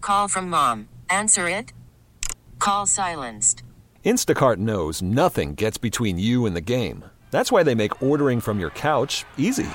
Call from mom. Answer it. Call silenced. Instacart knows nothing gets between you and the game. That's why they make ordering from your couch easy.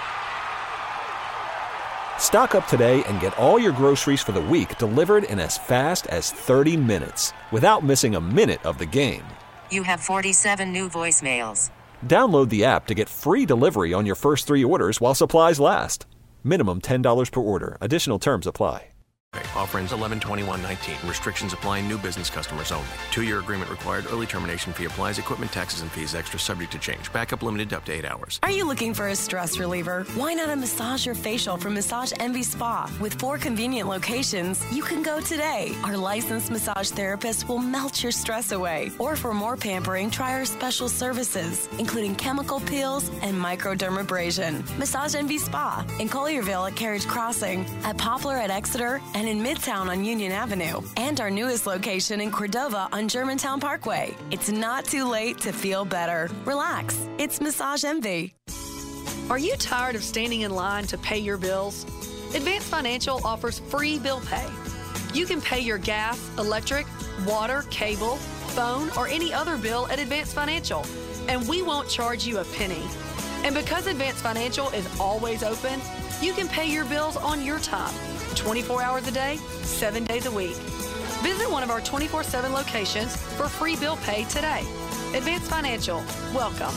Stock up today and get all your groceries for the week delivered in as fast as 30 minutes without missing a minute of the game. You have 47 new voicemails. Download the app to get free delivery on your first 3 orders while supplies last. Minimum $10 per order. Additional terms apply. Offer ends 11/21/19. Restrictions apply. New business customers only. 2-year agreement required. Early termination fee applies. Equipment, taxes, and fees extra, subject to change. Backup limited up to 8 hours. Are you looking for a stress reliever? Why not a massage or facial from Massage Envy Spa? With 4 convenient locations, you can go today. Our licensed massage therapists will melt your stress away. Or for more pampering, try our special services, including chemical peels and microdermabrasion. Massage Envy Spa in Collierville at Carriage Crossing, at Poplar at Exeter, and in Midtown on Union Avenue, and our newest location in Cordova on Germantown Parkway. It's not too late to feel better. Relax. It's Massage Envy. Are you tired of standing in line to pay your bills? Advance Financial offers free bill pay. You can pay your gas, electric, water, cable, phone, or any other bill at Advance Financial, and we won't charge you a penny. And because Advance Financial is always open, you can pay your bills on your time. 24 hours a day, 7 days a week. Visit one of our 24/7 locations for free bill pay today. Advance Financial, welcome.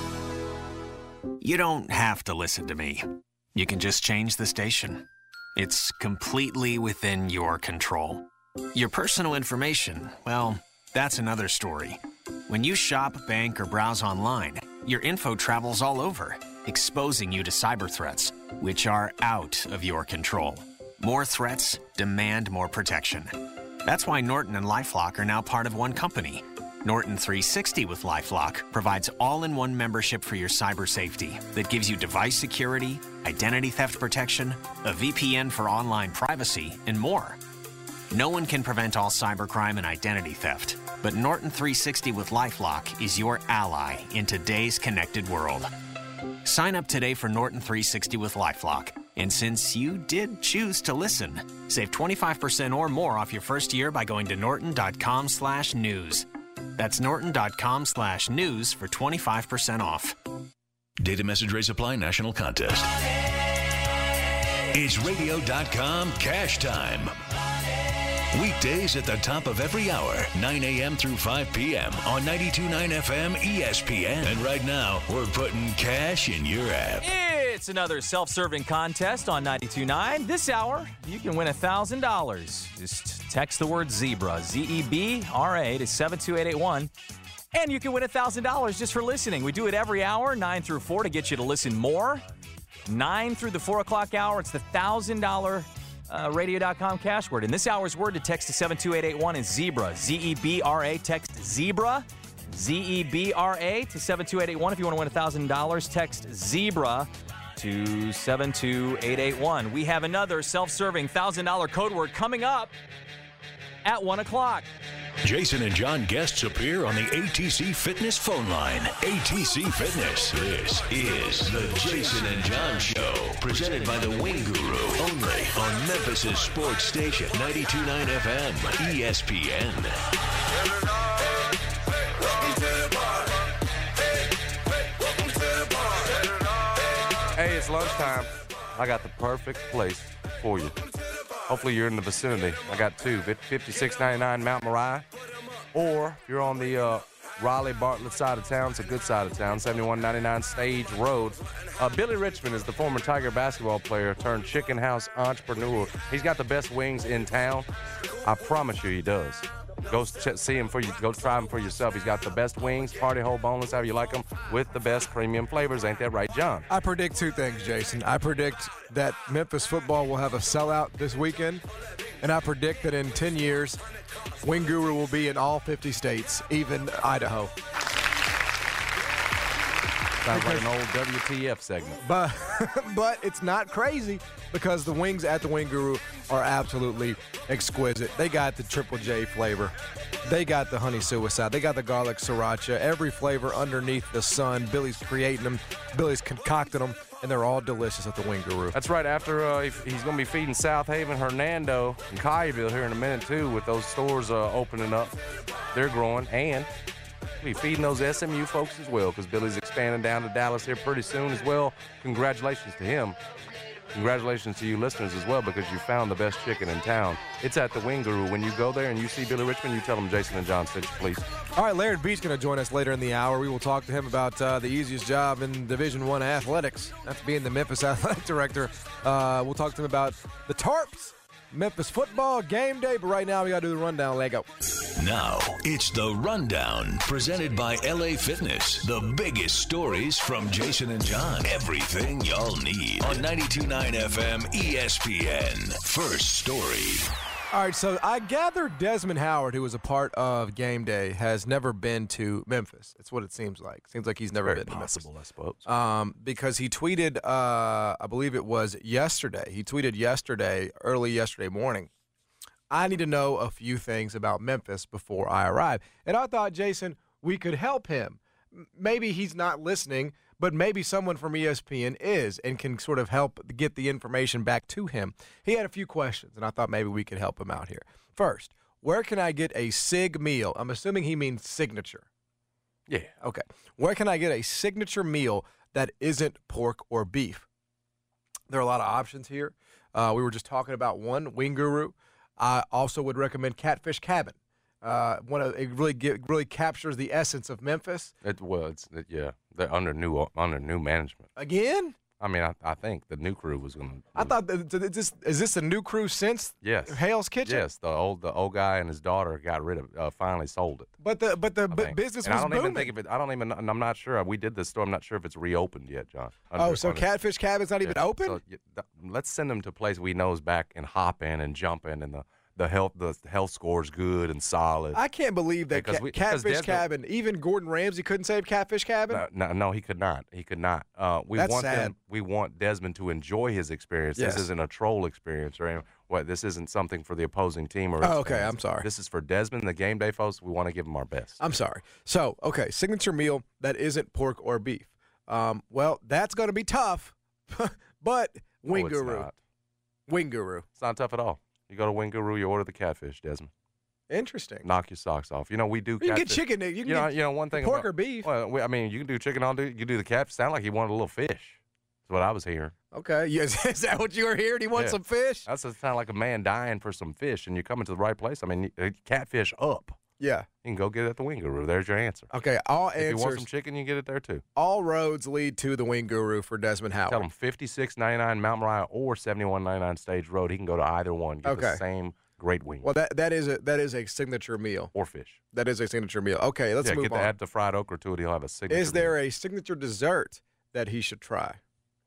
You don't have to listen to me. You can just change the station. It's completely within your control. Your personal information, well, that's another story. When you shop, bank, or browse online, your info travels all over, exposing you to cyber threats, which are out of your control. More threats demand more protection. That's why Norton and LifeLock are now part of one company. Norton 360 with LifeLock provides all-in-one membership for your cyber safety that gives you device security, identity theft protection, a VPN for online privacy, and more. No one can prevent all cybercrime and identity theft, but Norton 360 with LifeLock is your ally in today's connected world. Sign up today for Norton 360 with LifeLock. And since you did choose to listen, save 25% or more off your first year by going to norton.com/news. That's norton.com/news for 25% off. Data message rate supply national contest. It's radio.com cash time. Weekdays at the top of every hour, 9 a.m. through 5 p.m. on 92.9 FM ESPN. And right now, we're putting cash in your app. It's another self-serving contest on 92.9. This hour, you can win $1,000. Just text the word ZEBRA, Z-E-B-R-A, to 72881. And you can win $1,000 just for listening. We do it every hour, 9 through 4, to get you to listen more. 9 through the 4 o'clock hour, it's the $1,000 radio.com cash word. And this hour's word to text to 72881 is ZEBRA, Z-E-B-R-A. Text ZEBRA, Z-E-B-R-A, to 72881. If you want to win $1,000, text ZEBRA to 72881. We have another self-serving $1,000 code word coming up at 1 o'clock. Jason and John guests appear on the ATC Fitness phone line. ATC Fitness. This is the Jason and John Show, presented by the Wing Guru, only on Memphis' sports station, 92.9 FM, ESPN. Hey, it's lunchtime. I got the perfect place for you. Hopefully you're in the vicinity. I got 2, 5699 Mount Moriah. Or if you're on the Raleigh-Bartlett side of town, it's a good side of town, 7199 Stage Road. Billy Richmond is the former Tiger basketball player turned chicken house entrepreneur. He's got the best wings in town. I promise you he does. Go see him go try him for yourself. He's got the best wings, party hole, boneless, however you like them, with the best premium flavors. Ain't that right, John? I predict 2 things, Jason. I predict that Memphis football will have a sellout this weekend, and I predict that in 10 years, Wing Guru will be in all 50 states, even Idaho. Sounds like an old WTF segment. But it's not crazy because the wings at the Wing Guru are absolutely exquisite. They got the Triple J flavor. They got the honey suicide. They got the garlic sriracha. Every flavor underneath the sun. Billy's creating them. Billy's concocting them, and they're all delicious at the Wing Guru. That's right. After he's going to be feeding South Haven, Hernando, and Collierville here in a minute, too, with those stores opening up. They're growing, and we'll be feeding those SMU folks as well because Billy's expanding down to Dallas here pretty soon as well. Congratulations to him. Congratulations to you listeners as well because you found the best chicken in town. It's at the Wing Guru. When you go there and you see Billy Richmond, you tell them Jason and John sent you, please. All right, Laird Beach going to join us later in the hour. We will talk to him about the easiest job in Division I athletics. That's being the Memphis athletic director. We'll talk to him about the Tarps, Memphis football, game day. But right now, we got to do the rundown. Lego. Now, it's the Rundown, presented by LA Fitness. The biggest stories from Jason and John. Everything y'all need on 92.9 FM ESPN. First story. All right, so I gather Desmond Howard, who was a part of Game Day, has never been to Memphis. That's what it seems like. Seems like he's never been to Memphis. I suppose. Because he tweeted, I believe it was yesterday. He tweeted early yesterday morning, I need to know a few things about Memphis before I arrive. And I thought, Jason, we could help him. Maybe he's not listening, but maybe someone from ESPN is and can sort of help get the information back to him. He had a few questions, and I thought maybe we could help him out here. First, where can I get a SIG meal? I'm assuming he means signature. Yeah. Okay. Where can I get a signature meal that isn't pork or beef? There are a lot of options here. We were just talking about one, Wing Guru. I also would recommend Catfish Cabin. It really captures the essence of Memphis. They're under new management Again? I mean, I think the new crew was going to. I thought is this a new crew since Hale's Kitchen? Yes, the old guy and his daughter got rid of finally sold it. But the business was booming. Even think of it. I'm not sure. We did this store. I'm not sure if it's reopened yet, John. So Catfish Cabin's not even open? So, let's send them to a place we know is back and hopping and jumping and the health score is good and solid. I can't believe that Catfish Cabin, even Gordon Ramsay couldn't save Catfish Cabin? No, he could not. He could not. That's sad. We want Desmond to enjoy his experience. Yes. This isn't a troll experience or this isn't something for the opposing team. Okay, I'm sorry. This is for Desmond, the game day folks. We want to give him our best. I'm sorry. So, okay, signature meal that isn't pork or beef. Well, that's going to be tough, but Wing Guru. Not. Wing Guru. It's not tough at all. You go to Wing Guru, you order the catfish, Desmond. Interesting. Knock your socks off. We do. You can get chicken. You can get one thing pork about, or beef. Well, you can do chicken. You do the catfish. Sound like he wanted a little fish. That's what I was hearing. Okay. Yes. Is that what you were hearing? He wants some fish? That's sound like a man dying for some fish, and you're coming to the right place. I mean, catfish up. Yeah. You can go get it at the Wing Guru. There's your answer. Okay. If you want some chicken, you can get it there too. All roads lead to the Wing Guru for Desmond Howard. Tell him 5699 Mount Moriah or 7199 Stage Road. He can go to either one. Get the same great wing. Well, that is a signature meal. Or fish. That is a signature meal. Okay, let's move on. Add the fried okra to it. He'll have a signature Is there meal. a signature dessert that he should try?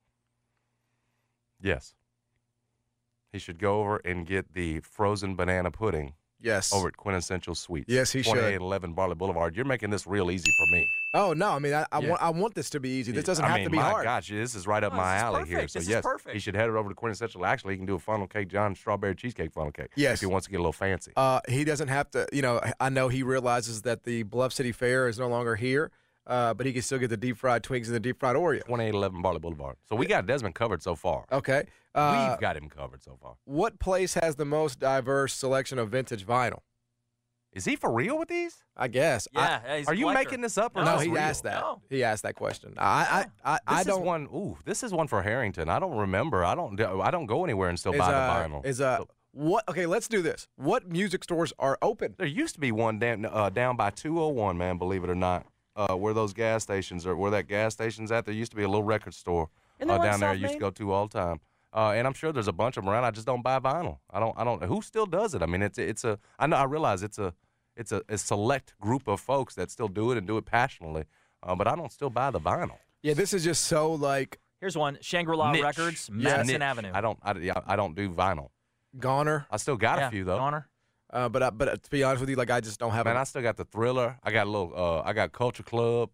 Yes. He should go over and get the frozen banana pudding. Yes. Over at Quintessential Sweets. Yes, he should. 2811 Barley Boulevard. You're making this real easy for me. Oh, no. I mean, I want this to be easy. This doesn't have to be hard. My gosh, this is right up my alley here. So, yes, he should head over to Quintessential. Actually, he can do a funnel cake, John, strawberry cheesecake funnel cake. Yes. If he wants to get a little fancy. He doesn't have to, I know he realizes that the Bluff City Fair is no longer here, but he can still get the deep fried Twinkies and the deep fried Oreo. 2811 Barley Boulevard. So, we got Desmond covered so far. Okay. We've got him covered so far. What place has the most diverse selection of vintage vinyl? Is he for real with these? I guess. Yeah. Are you making this up? Or no, is he real? asked that. No. He asked that question. I don't. This is one for Harrington. I don't remember. I don't go anywhere and still buy the vinyl. What? Okay, let's do this. What music stores are open? There used to be one down by 201, man. Believe it or not, where those gas stations are, where that gas station's at. There used to be a little record store down there. I used to go to all the time. And I'm sure there's a bunch of them around. I just don't buy vinyl. I don't. Who still does it? I mean, I realize it's a select group of folks that still do it and do it passionately. But I don't still buy the vinyl. Yeah, this is just so like. Here's one: Shangri-La niche. Records, Madison Avenue. I don't do vinyl. Goner. I still got a few though. Goner. But to be honest with you, like I just don't have. Man, I still got the Thriller. I got I got Culture Club.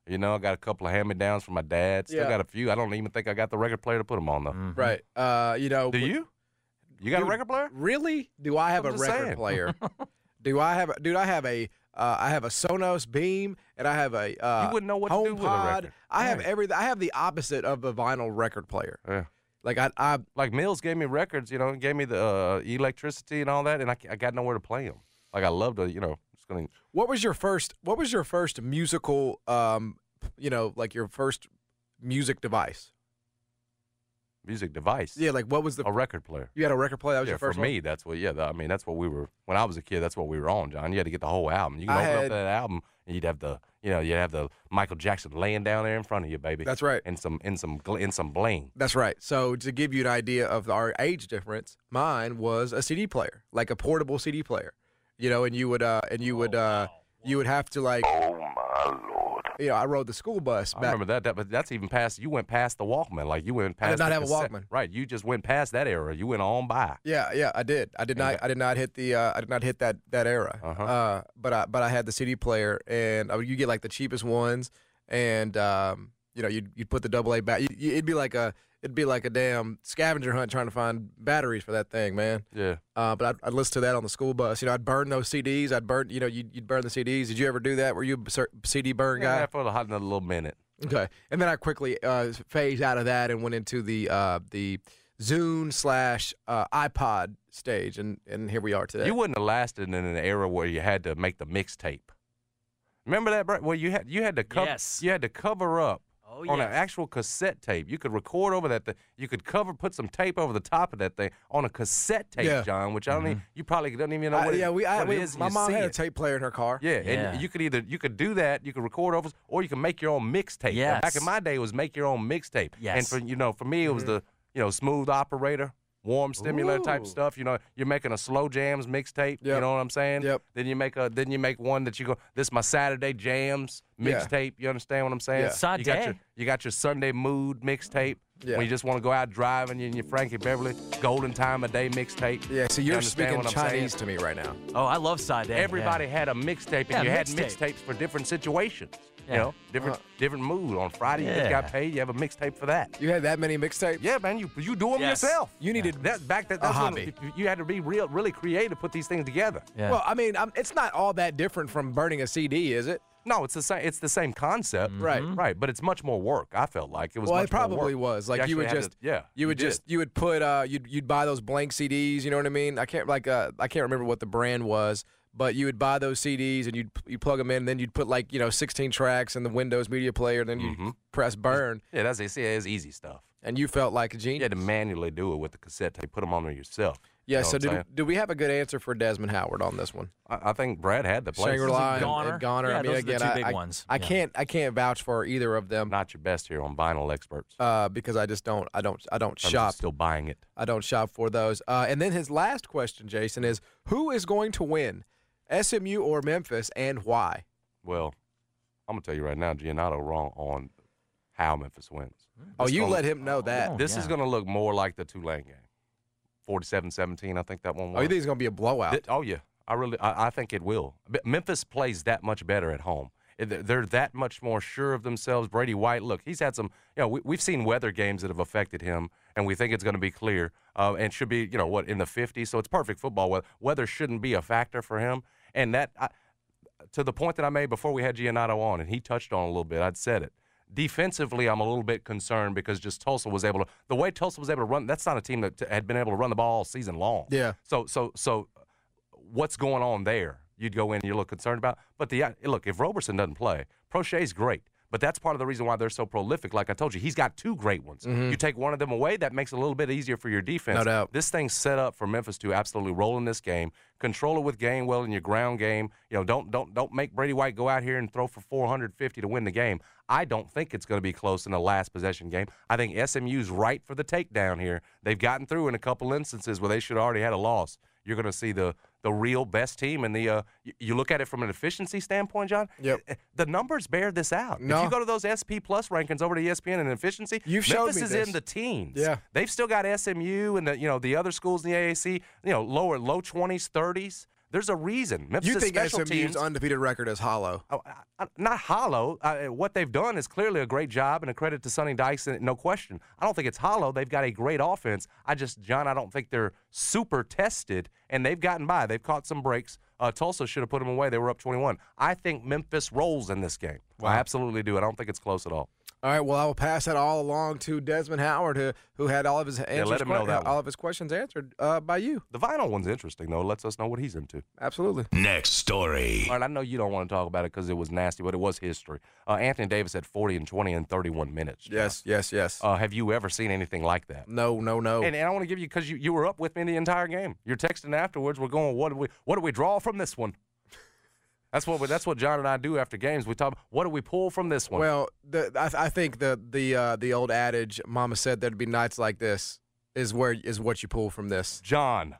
You know, I got a couple of hand-me-downs from my dad. Still got a few. I don't even think I got the record player to put them on, though. Mm-hmm. Right. You know. Do you? You got a record player? Really? Do I have a record player? I have a Sonos Beam, and I have a you wouldn't know what to do with a record. I have I have the opposite of a vinyl record player. Yeah. Like I like Mills gave me records, you know, gave me the electricity and all that, and I got nowhere to play them. Like I love to, you know, just gonna. What was your first musical, you know, like your first music device? Music device. Yeah, like what was a record player? You had a record player. That was your first for me. one? That's what. Yeah, I mean, that's what we were when I was a kid. That's what we were on, John. You had to get the whole album. You can open up that album, and you'd have the Michael Jackson laying down there in front of you, baby. That's right. And some bling. That's right. So to give you an idea of our age difference, mine was a CD player, like a portable CD player. You know, and you would have to like. Oh my Lord. You know, I rode the school bus. I remember that, but that's even past. You went past the Walkman, like you went past. I did not have a cassette. Walkman. Right, you just went past that era. You went on by. Yeah, I did. I did not hit the. I did not hit that era. Uh-huh. But I had the CD player, and you get like the cheapest ones, and you know, you'd put the AA back. It'd be like a damn scavenger hunt trying to find batteries for that thing, man. Yeah. But I'd listen to that on the school bus. You know, I'd burn those CDs. You'd burn the CDs. Did you ever do that? Were you a CD burn guy? Yeah, for another little minute. Okay. And then I quickly phased out of that and went into the Zune / iPod stage, and here we are today. You wouldn't have lasted in an era where you had to make the mixtape. Remember that, Brett? Well, you had to cover. Yes. You had to cover up. Oh, on yes. an actual cassette tape. You could record over that thing. You could put some tape over the top of that thing on a cassette tape, John, which I don't even, you probably don't even know what it is. My mom had a tape player in her car. Yeah, and you could do that, you could record over, or you can make your own mixtape. Yes. Back in my day, it was make your own mixtape. Yes. And for me, it was the Smooth Operator, warm stimulator type stuff. You know, you're making a slow jams mixtape. Yep. You know what I'm saying? Yep. Then you make one that you go, this is my Saturday jams mixtape. You understand what I'm saying? Yeah. Sade. You got your Sunday mood mixtape. Yeah. When you just want to go out driving, and your Frankie Beverly Golden Time of Day mixtape. Yeah, so you're speaking what I'm Chinese saying? to me right now. Oh, I love Sade. Everybody had a mixtape, and you had mixtape. mixtapes for different situations. Yeah. You know, different mood. On Friday, you just got paid. You have a mixtape for that. You had that many mixtapes? Yeah, man. You do them yourself. You needed that's hobby. when you had to be really creative to put these things together. Yeah. Well, I mean, it's not all that different from burning a CD, is it? No, it's the same. It's the same concept, Right. But it's much more work. I felt like it was. Well, much it probably more work. was. Like you would just, you would put, you'd buy those blank CDs. You know what I mean? I can't remember what the brand was, but you would buy those CDs and you'd plug them in, and then you'd put 16 tracks in the Windows Media Player, and then you press burn. Yeah, it's easy stuff. And you felt like a You genius. had to manually do it with the cassette tape. Put them on there yourself. Yeah. You know So what I'm saying? do we have a good answer for Desmond Howard on this one? I think Brad had the place. Shangri-La and Goner. Goner. Yeah, I mean, those are the again, two big ones. I Yeah. can't vouch for either of them. Not your best here on vinyl experts. Because I just don't I'm shop. still buying it. I don't shop for those. And then his last question, Jason, is who is going to win, SMU or Memphis, and why? Well, I'm gonna tell you right now, Giannotto wrong on how Memphis wins. Oh, you let him know that. This is gonna look more like the Tulane game, 47-17. I think that one was. Oh, you think it's going to be a blowout? Oh yeah, I think it will. Memphis plays that much better at home. They're that much more sure of themselves. Brady White, look, he's had some. We've seen weather games that have affected him, and we think it's going to be clear and should be, in the 50s. So it's perfect football weather. Weather shouldn't be a factor for him. And that, to the point that I made before we had Giannotto on, and he touched on a little bit. I'd said it. Defensively, I'm a little bit concerned because just Tulsa was able to. The way Tulsa was able to run, that's not a team that had been able to run the ball all season long. Yeah. So what's going on there? You'd go in and you're a little concerned about. But look, if Roberson doesn't play, Prochet's great. But that's part of the reason why they're so prolific. Like I told you, he's got two great ones. Mm-hmm. You take one of them away, that makes it a little bit easier for your defense. No doubt. This thing's set up for Memphis to absolutely roll in this game. Control it with Gainwell in your ground game. Don't make Brady White go out here and throw for 450 to win the game. I don't think it's going to be close in the last possession game. I think SMU's right for the takedown here. They've gotten through in a couple instances where they should have already had a loss. You're going to see the real best team. And you look at it from an efficiency standpoint, John, the numbers bear this out. No. If you go to those SP Plus rankings over to ESPN and efficiency, Memphis is in the teens. Yeah. They've still got SMU and the other schools in the AAC, low 20s, 30s. There's a reason. Memphis You think special SMU's teams, undefeated record is hollow? not hollow. What they've done is clearly a great job and a credit to Sonny Dykes, no question. I don't think it's hollow. They've got a great offense. John, I don't think they're super tested, and they've gotten by. They've caught some breaks. Tulsa should have put them away. They were up 21. I think Memphis rolls in this game. Wow. I absolutely do. I don't think it's close at all. All right, well, I will pass that all along to Desmond Howard, who had all of his all of his questions answered by you. The vinyl one's interesting, though. It lets us know what he's into. Absolutely. Next story. All right, I know you don't want to talk about it because it was nasty, but it was history. Anthony Davis had 40 and 20 in 31 minutes. Yes. Have you ever seen anything like that? No. And I want to give you, because you were up with me the entire game. You're texting afterwards. We're going, what do we draw from this one? That's what John and I do after games. We talk. What do we pull from this one? Well, I think the old adage, "Mama said there'd be nights like this," is what you pull from this. John,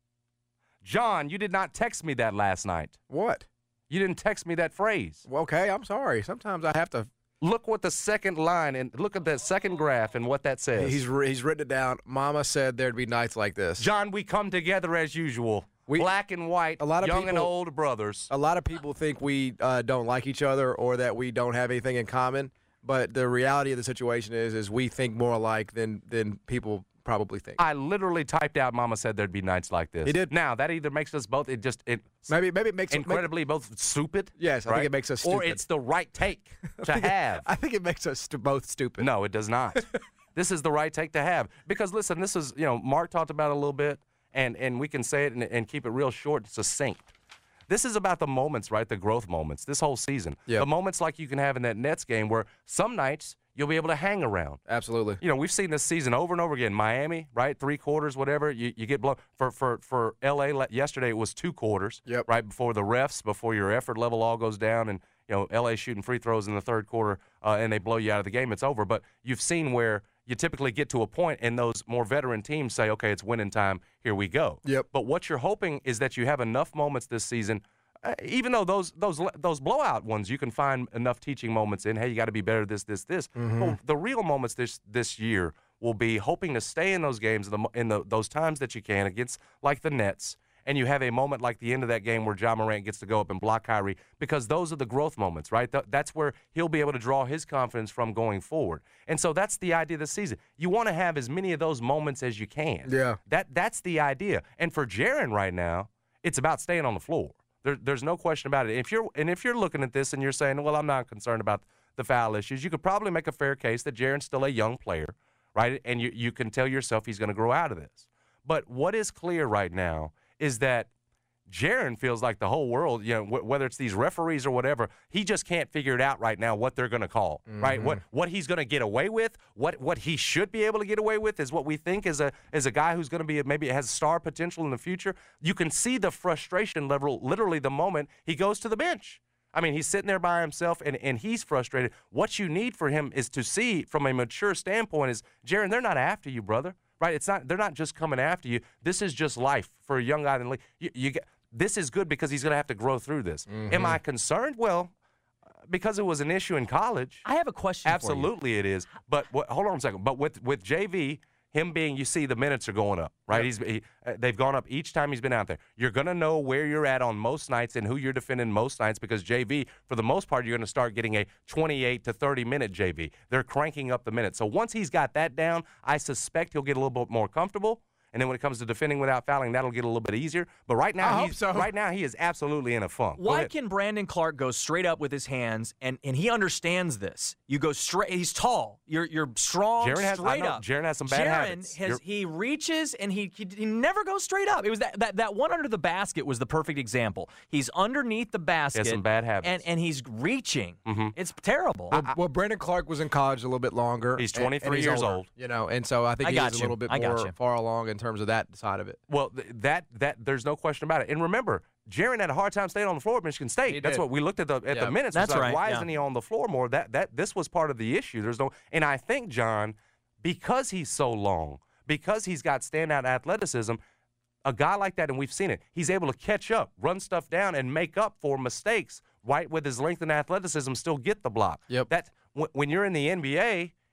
you did not text me that last night. What? You didn't text me that phrase. Well, okay, I'm sorry. Sometimes I have to look what the second line and look at that second graph and what that says. He's written it down. Mama said there'd be nights like this. John, we come together as usual. Black and white, young and old brothers. A lot of people think we don't like each other or that we don't have anything in common, but the reality of the situation is we think more alike than people probably think. I literally typed out Mama said there'd be nights like this. He did. Now, that either makes us both, maybe it makes incredibly both stupid. Yes, I think it makes us stupid. Or it's the right take to have. I think it makes us both stupid. No, it does not. This is the right take to have. Because, listen, this is, Mark talked about it a little bit. And we can say it and keep it real short and succinct. This is about the moments, right? The growth moments this whole season. Yep. The moments like you can have in that Nets game where some nights you'll be able to hang around. Absolutely. We've seen this season over and over again. Miami, right? 3 quarters, whatever. You get blown. For L.A., yesterday it was 2 quarters. Yep. Right before the refs, before your effort level all goes down and, L.A. shooting free throws in the third quarter and they blow you out of the game. It's over. But you've seen where you typically get to a point and those more veteran teams say, okay, it's winning time, here we go. Yep. But what you're hoping is that you have enough moments this season, even though those blowout ones, you can find enough teaching moments in, hey, you got to be better this. Mm-hmm. Well, the real moments this year will be hoping to stay in those games in those times that you can against, like the Nets, and you have a moment like the end of that game where Ja Morant gets to go up and block Kyrie, because those are the growth moments, right? That's where he'll be able to draw his confidence from going forward. And so that's the idea this season. You want to have as many of those moments as you can. Yeah. That's the idea. And for Jaren right now, it's about staying on the floor. There's no question about it. If you're looking at this and you're saying, well, I'm not concerned about the foul issues, you could probably make a fair case that Jaren's still a young player, right? And you can tell yourself he's going to grow out of this. But what is clear right now is that Jaren feels like the whole world, whether it's these referees or whatever, he just can't figure it out right now what they're going to call, right? What he's going to get away with, what he should be able to get away with is what we think is a guy who's going to be maybe has star potential in the future. You can see the frustration level literally the moment he goes to the bench. I mean, he's sitting there by himself, and he's frustrated. What you need for him is to see from a mature standpoint is, Jaren, they're not after you, brother. Right? They're not just coming after you. This is just life for a young guy in the league. This is good because he's going to have to grow through this. Mm-hmm. Am I concerned? Well, because it was an issue in college. I have a question Absolutely for you. It is. But hold on a second. But with JV, him being, you see the minutes are going up, right? Yep. They've gone up each time he's been out there. You're going to know where you're at on most nights and who you're defending most nights because JV, for the most part, you're going to start getting a 28 to 30-minute JV. They're cranking up the minutes. So once he's got that down, I suspect he'll get a little bit more comfortable. And then when it comes to defending without fouling, that'll get a little bit easier. But right now, he is absolutely in a funk. Why can Brandon Clark go straight up with his hands, and he understands this? You go straight. He's tall. You're strong. Straight up. Jaren has some bad habits. He reaches and he never goes straight up. It was that one under the basket was the perfect example. He's underneath the basket. He has some bad habits. And he's reaching. Mm-hmm. It's terrible. Well, Brandon Clark was in college a little bit longer. He's 23 and years old. And so I think he's a little bit more far along in terms of that side of it. Well, that there's no question about it. And remember, Jaren had a hard time staying on the floor at Michigan State. That's what we looked at the minutes. That's right. Why isn't he on the floor more? This was part of the issue. And I think, John, because he's so long, because he's got standout athleticism, a guy like that, and we've seen it, he's able to catch up, run stuff down, and make up for mistakes, right, with his length and athleticism, still get the block. Yep. When you're in the NBA,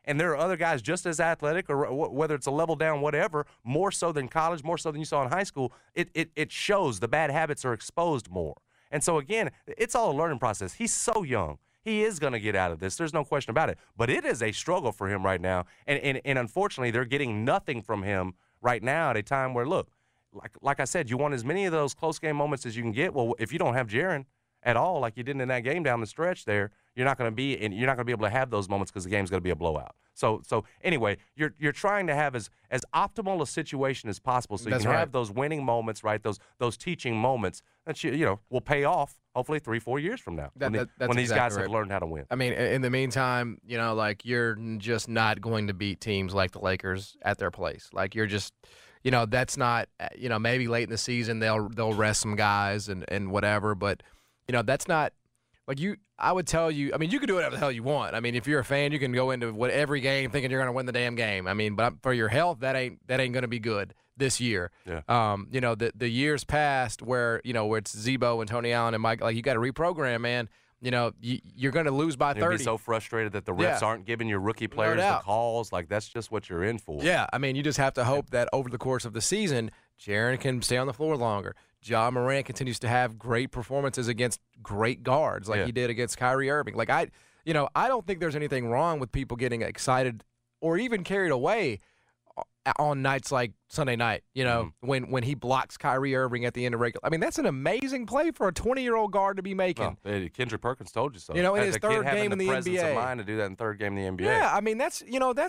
And there are other guys just as athletic, or whether it's a level down, whatever, more so than college, more so than you saw in high school. It shows the bad habits are exposed more. And so, again, it's all a learning process. He's so young. He is going to get out of this. There's no question about it. But it is a struggle for him right now. And unfortunately, they're getting nothing from him right now at a time where, look, like I said, you want as many of those close game moments as you can get. Well, if you don't have Jaren at all, like you did in that game down the stretch there, you're not going to be able to have those moments because the game's going to be a blowout. So anyway, you're trying to have as optimal a situation as possible so you can have those winning moments, right? Those teaching moments that will pay off hopefully 3-4 years from now when these guys have learned how to win. I mean, in the meantime, like you're just not going to beat teams like the Lakers at their place. Like you're just, that's not, maybe late in the season they'll rest some guys and whatever, but that's not. Like I would tell you, I mean, you can do whatever the hell you want. I mean, if you're a fan, you can go into every game thinking you're going to win the damn game. I mean, but for your health, that ain't going to be good this year. Yeah. The years past where it's Zebo and Tony Allen and Mike, like you got to reprogram, man. You're going to lose by 30. You'll be so frustrated that the refs aren't giving your rookie players the calls. Like that's just what you're in for. Yeah, I mean, you just have to hope that over the course of the season, Jaren can stay on the floor longer. Ja Morant continues to have great performances against great guards like he did against Kyrie Irving. Like I don't think there's anything wrong with people getting excited or even carried away on nights like Sunday night, when he blocks Kyrie Irving at the end of regular. I mean, that's an amazing play for a 20-year-old guard to be making. Well, Kendrick Perkins told you so. In his third game in the NBA. Presence of mind to do that in third game in the NBA. Yeah, I mean, that's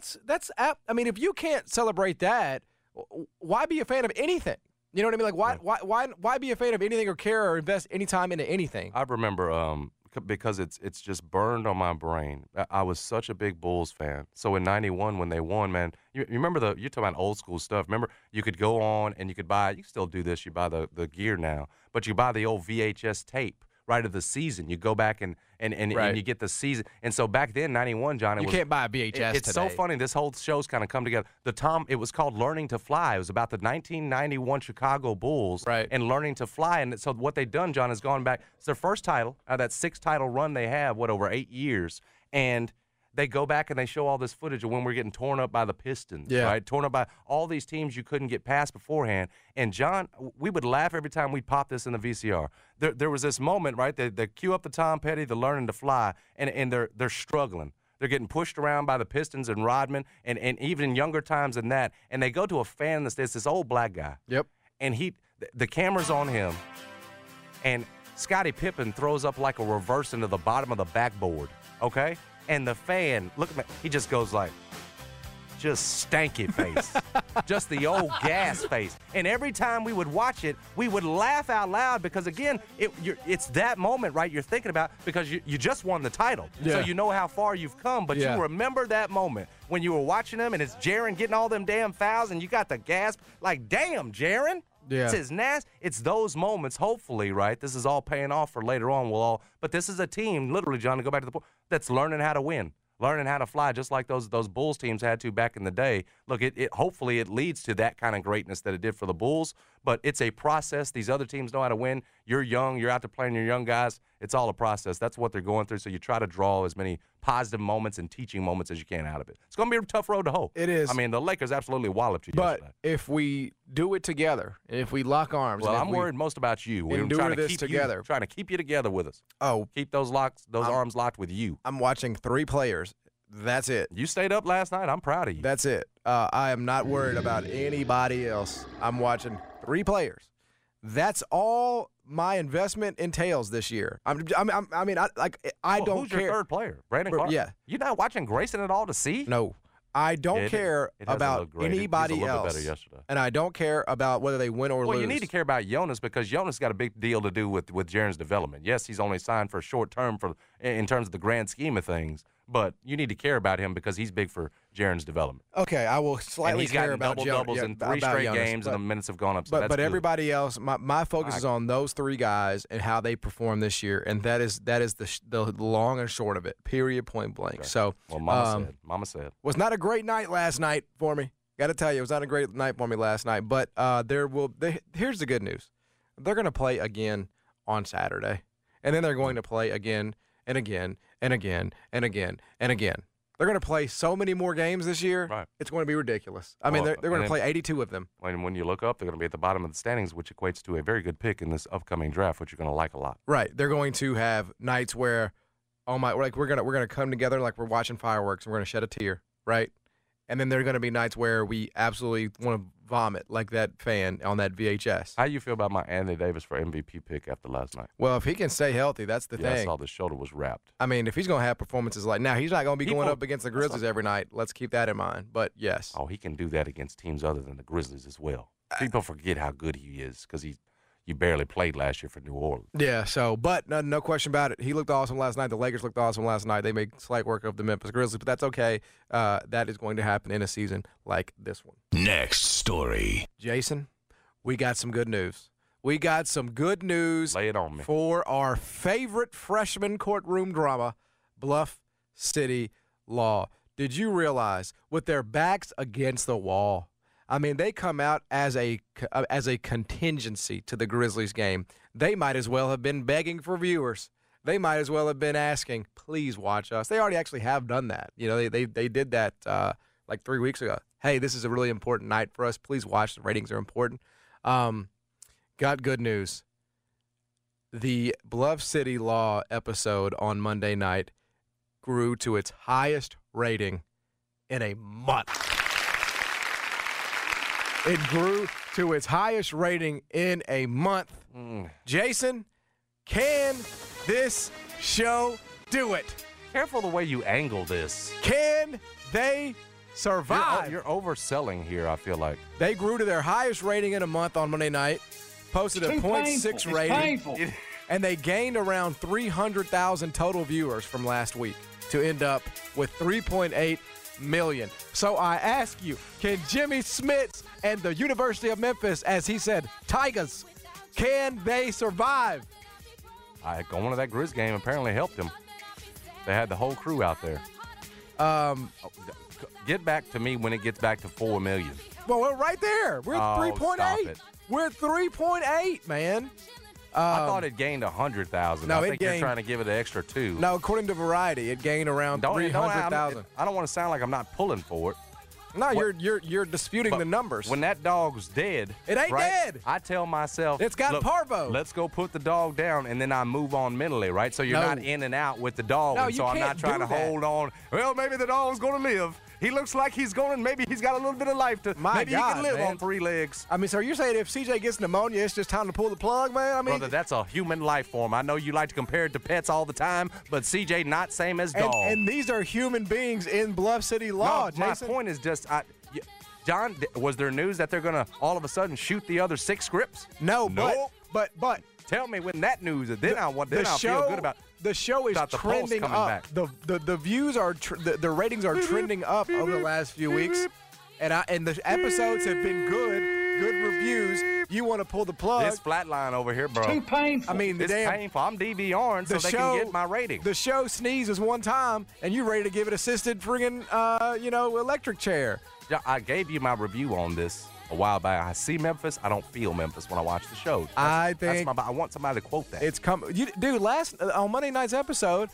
I mean, if you can't celebrate that, why be a fan of anything? You know what I mean? Like, why be a fan of anything or care or invest any time into anything? I remember because it's just burned on my brain. I was such a big Bulls fan. So in '91 when they won, man, you remember you're talking about old school stuff. Remember, you could go on and you could buy. You can still do this. You buy the gear now, but you buy the old VHS tape. Right of the season, you go back and you get the season. And so back then, '91, John, you can't buy a VHS. It's today. so funny. This whole show's kind of come together. It was called Learning to Fly. It was about the 1991 Chicago Bulls and learning to fly. And so what they've done, John, is gone back. It's their first title out of that 6-title run they have. Over 8 years, and they go back and they show all this footage of when we're getting torn up by the Pistons, right? Torn up by all these teams you couldn't get past beforehand. And, John, we would laugh every time we popped this in the VCR. There was this moment, right? They cue up the Tom Petty, the Learning to Fly, and they're struggling. They're getting pushed around by the Pistons and Rodman, and even in younger times than that. And they go to a fan that's this old black guy. Yep. And the camera's on him, and Scottie Pippen throws up like a reverse into the bottom of the backboard, okay? And the fan, look at me, he just goes like, just stanky face. Just the old gas face. And every time we would watch it, we would laugh out loud because, again, it's that moment, right, you're thinking about because you just won the title. Yeah. So you know how far you've come, but you remember that moment when you were watching them and it's Jaren getting all them damn fouls and you got the gasp like, damn, Jaren. Yeah. It's his nasty. It's those moments, hopefully, right? This is all paying off for later on. But this is a team, literally, John, to go back to the point, that's learning how to win, learning how to fly, just like those Bulls teams had to back in the day. Look, hopefully it leads to that kind of greatness that it did for the Bulls. But it's a process. These other teams know how to win. You're young. You're out there playing your young guys. It's all a process. That's what they're going through. So you try to draw as many positive moments and teaching moments as you can out of it. It's going to be a tough road to hoe. It is. I mean, the Lakers absolutely walloped you yesterday. But if we do it together, if we lock arms. Well, I'm worried most about you. We're trying to keep together. Trying to keep you together with us. Oh. Keep those arms locked with you. I'm watching 3 players. That's it. You stayed up last night. I'm proud of you. That's it. I am not worried about anybody else. I'm watching 3 players. That's all my investment entails this year. I don't Who's care. Your third player? Brandon Clark? Yeah. You're not watching Grayson at all to see? No. I don't care about anybody else. Better yesterday. And I don't care about whether they win or lose. Well, you need to care about Jonas because Jonas got a big deal to do with Jaren's development. Yes, he's only signed for a short term in terms of the grand scheme of things, but you need to care about him because he's big for Jaren's development. Okay, I will slightly care about Jonas. He's gotten double-doubles in 3 straight games, and the minutes have gone up. So but everybody else, my focus is on those 3 guys and how they perform this year, and that is the long and short of it. Period. Point blank. Okay. So, well, Mama said, was not a great night last night for me. Got to tell you, it was not a great night for me last night. But here's the good news: they're going to play again on Saturday, and then they're going to play again and again and again and again and again. They're going to play so many more games this year. Right. It's going to be ridiculous. I mean, they're going to play 82 of them. When you look up, they're going to be at the bottom of the standings, which equates to a very good pick in this upcoming draft, which you're going to like a lot. Right. They're going to have nights where, we're gonna come together like we're watching fireworks and we're going to shed a tear, right? And then there are going to be nights where we absolutely want to vomit like that fan on that VHS. How do you feel about my Anthony Davis for MVP pick after last night? Well, if he can stay healthy, that's the thing. I saw the shoulder was wrapped. I mean, if he's going to have performances like now, he's not going to be going up against the Grizzlies every night. Let's keep that in mind. But yes. Oh, he can do that against teams other than the Grizzlies as well. People forget how good he is because you barely played last year for New Orleans. Yeah, but no question about it. He looked awesome last night. The Lakers looked awesome last night. They made slight work of the Memphis Grizzlies, but that's okay. That is going to happen in a season like this one. Next story. Jason, we got some good news. We got some good news Lay it on me. For our favorite freshman courtroom drama, Bluff City Law. Did you realize with their backs against the wall, I mean, they come out as a contingency to the Grizzlies game. They might as well have been begging for viewers. They might as well have been asking, please watch us. They already actually have done that. You know, they did that like 3 weeks ago. Hey, this is a really important night for us. Please watch. The ratings are important. Got good news. The Bluff City Law episode on Monday night grew to its highest rating in a month. It grew to its highest rating in a month. Jason, can this show do it? Careful the way you angle this. Can they survive? You're overselling here, I feel like. They grew to their highest rating in a month on Monday night, posted a 0.6 rating, and they gained around 300,000 total viewers from last week to end up with 3.8 million. So I ask you, can Jimmy Smits and the University of Memphis, as he said, Tigers, can they survive? Going to that Grizz game apparently helped him. They had the whole crew out there. Get back to me when it gets back to 4 million. Well, we're right there. We're at 3.8. We're at 3.8, man. I thought it gained 100,000. No, I think you're trying to give it an extra 2. No, according to Variety, it gained around 300,000. I don't want to sound like I'm not pulling for it. No, you're disputing the numbers. When that dog's dead, it ain't dead. I tell myself, it's got parvo. Let's go put the dog down, and then I move on mentally, right? So you're not in and out with the dog, no, and so I'm not trying to hold on. Well, maybe the dog's going to live. He looks like he's going. Maybe he's got a little bit of life to. Maybe he can live on 3 legs. I mean, so you're saying if CJ gets pneumonia, it's just time to pull the plug, man? I mean, brother, that's a human life form. I know you like to compare it to pets all the time, but CJ not same as dog. And these are human beings in Bluff City Law. No, Jason. My point is just, John, was there news that they're gonna all of a sudden shoot the other 6 scripts? No, but tell me when that news is. Then I'll feel good about. The show is trending up. The views are the ratings are trending up over the last few weeks, and the episodes have been good reviews. You want to pull the plug? This flatline over here, bro. Too painful. I mean, it's painful. I'm DVRing so they can get my rating. The show sneezes one time, and you're ready to give it assisted friggin' electric chair. I gave you my review on this a while back. I see Memphis. I don't feel Memphis when I watch the show. I want somebody to quote that. It's dude. On Monday night's episode,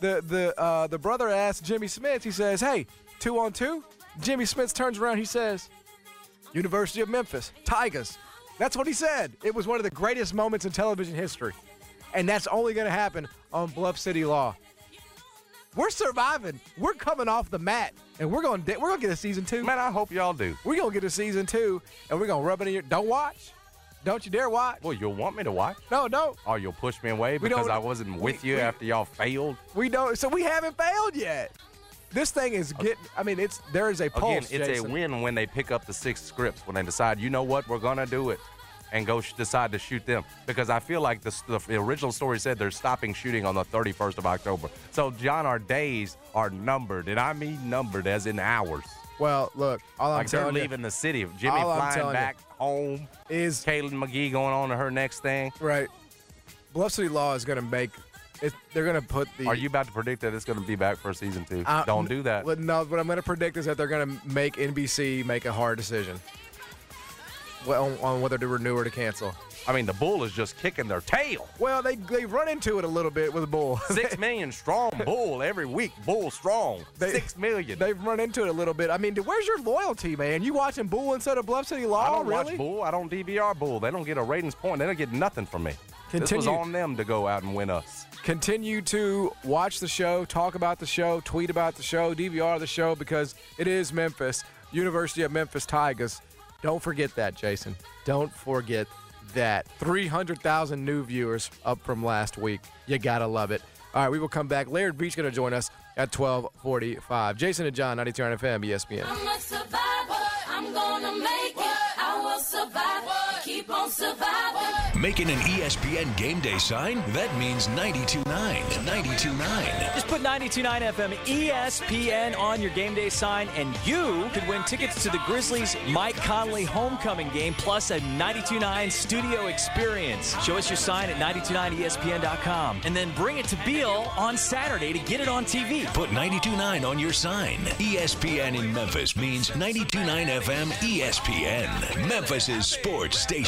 the brother asked Jimmy Smits. He says, "Hey, 2-on-2." Jimmy Smits turns around. He says, "University of Memphis Tigers." That's what he said. It was one of the greatest moments in television history, and that's only going to happen on Bluff City Law. We're surviving. We're coming off the mat, and we're gonna get a season 2. Man, I hope y'all do. We're gonna get a season 2, and we're gonna rub it in your. Don't watch. Don't you dare watch. Well, you'll want me to watch? No, don't. Or you'll push me away because I wasn't with you after y'all failed? We don't. So we haven't failed yet. This thing is getting. I mean, there is a pulse. Again, it's a win when they pick up the 6 scripts when they decide, you know what, we're gonna do it. And go decide to shoot them. Because I feel like the original story said they're stopping shooting on the 31st of October. So, John, our days are numbered. And I mean numbered as in hours. Well, look, all I'm telling you. They're leaving the city. Jimmy flying back home. Is Caitlin McGee going on to her next thing. Right. Bluff City Law is going to make it. They're going to put the. Are you about to predict that it's going to be back for season 2? Don't do that. No, what I'm going to predict is that they're going to make NBC make a hard decision. on whether to renew or to cancel. I mean, the Bull is just kicking their tail. Well, they run into it a little bit with the Bull. 6 million strong Bull every week. Bull strong. 6 million. They've run into it a little bit. I mean, where's your loyalty, man? You watching Bull instead of Bluff City Law? I don't really? watch Bull. I don't DVR Bull. They don't get a ratings point. They don't get nothing from me. This was on them to go out and win us. Continue to watch the show, talk about the show, tweet about the show, DVR the show, because it is Memphis, University of Memphis Tigers. Don't forget that, Jason. Don't forget that. 300,000 new viewers up from last week. You got to love it. All right, we will come back. Laird Beach going to join us at 12:45. Jason and John, 92.9 FM, ESPN. I'm a survivor. I'm going to make it. I will survive. Keep on surviving. Making an ESPN Game Day sign? That means 92.9. 92.9. Just put 92.9 FM ESPN on your game day sign, and you could win tickets to the Grizzlies' Mike Conley homecoming game, plus a 92.9 studio experience. Show us your sign at 929ESPN.com, and then bring it to Beal on Saturday to get it on TV. Put 92.9 on your sign. ESPN in Memphis means 92.9 FM ESPN, Memphis' sports station.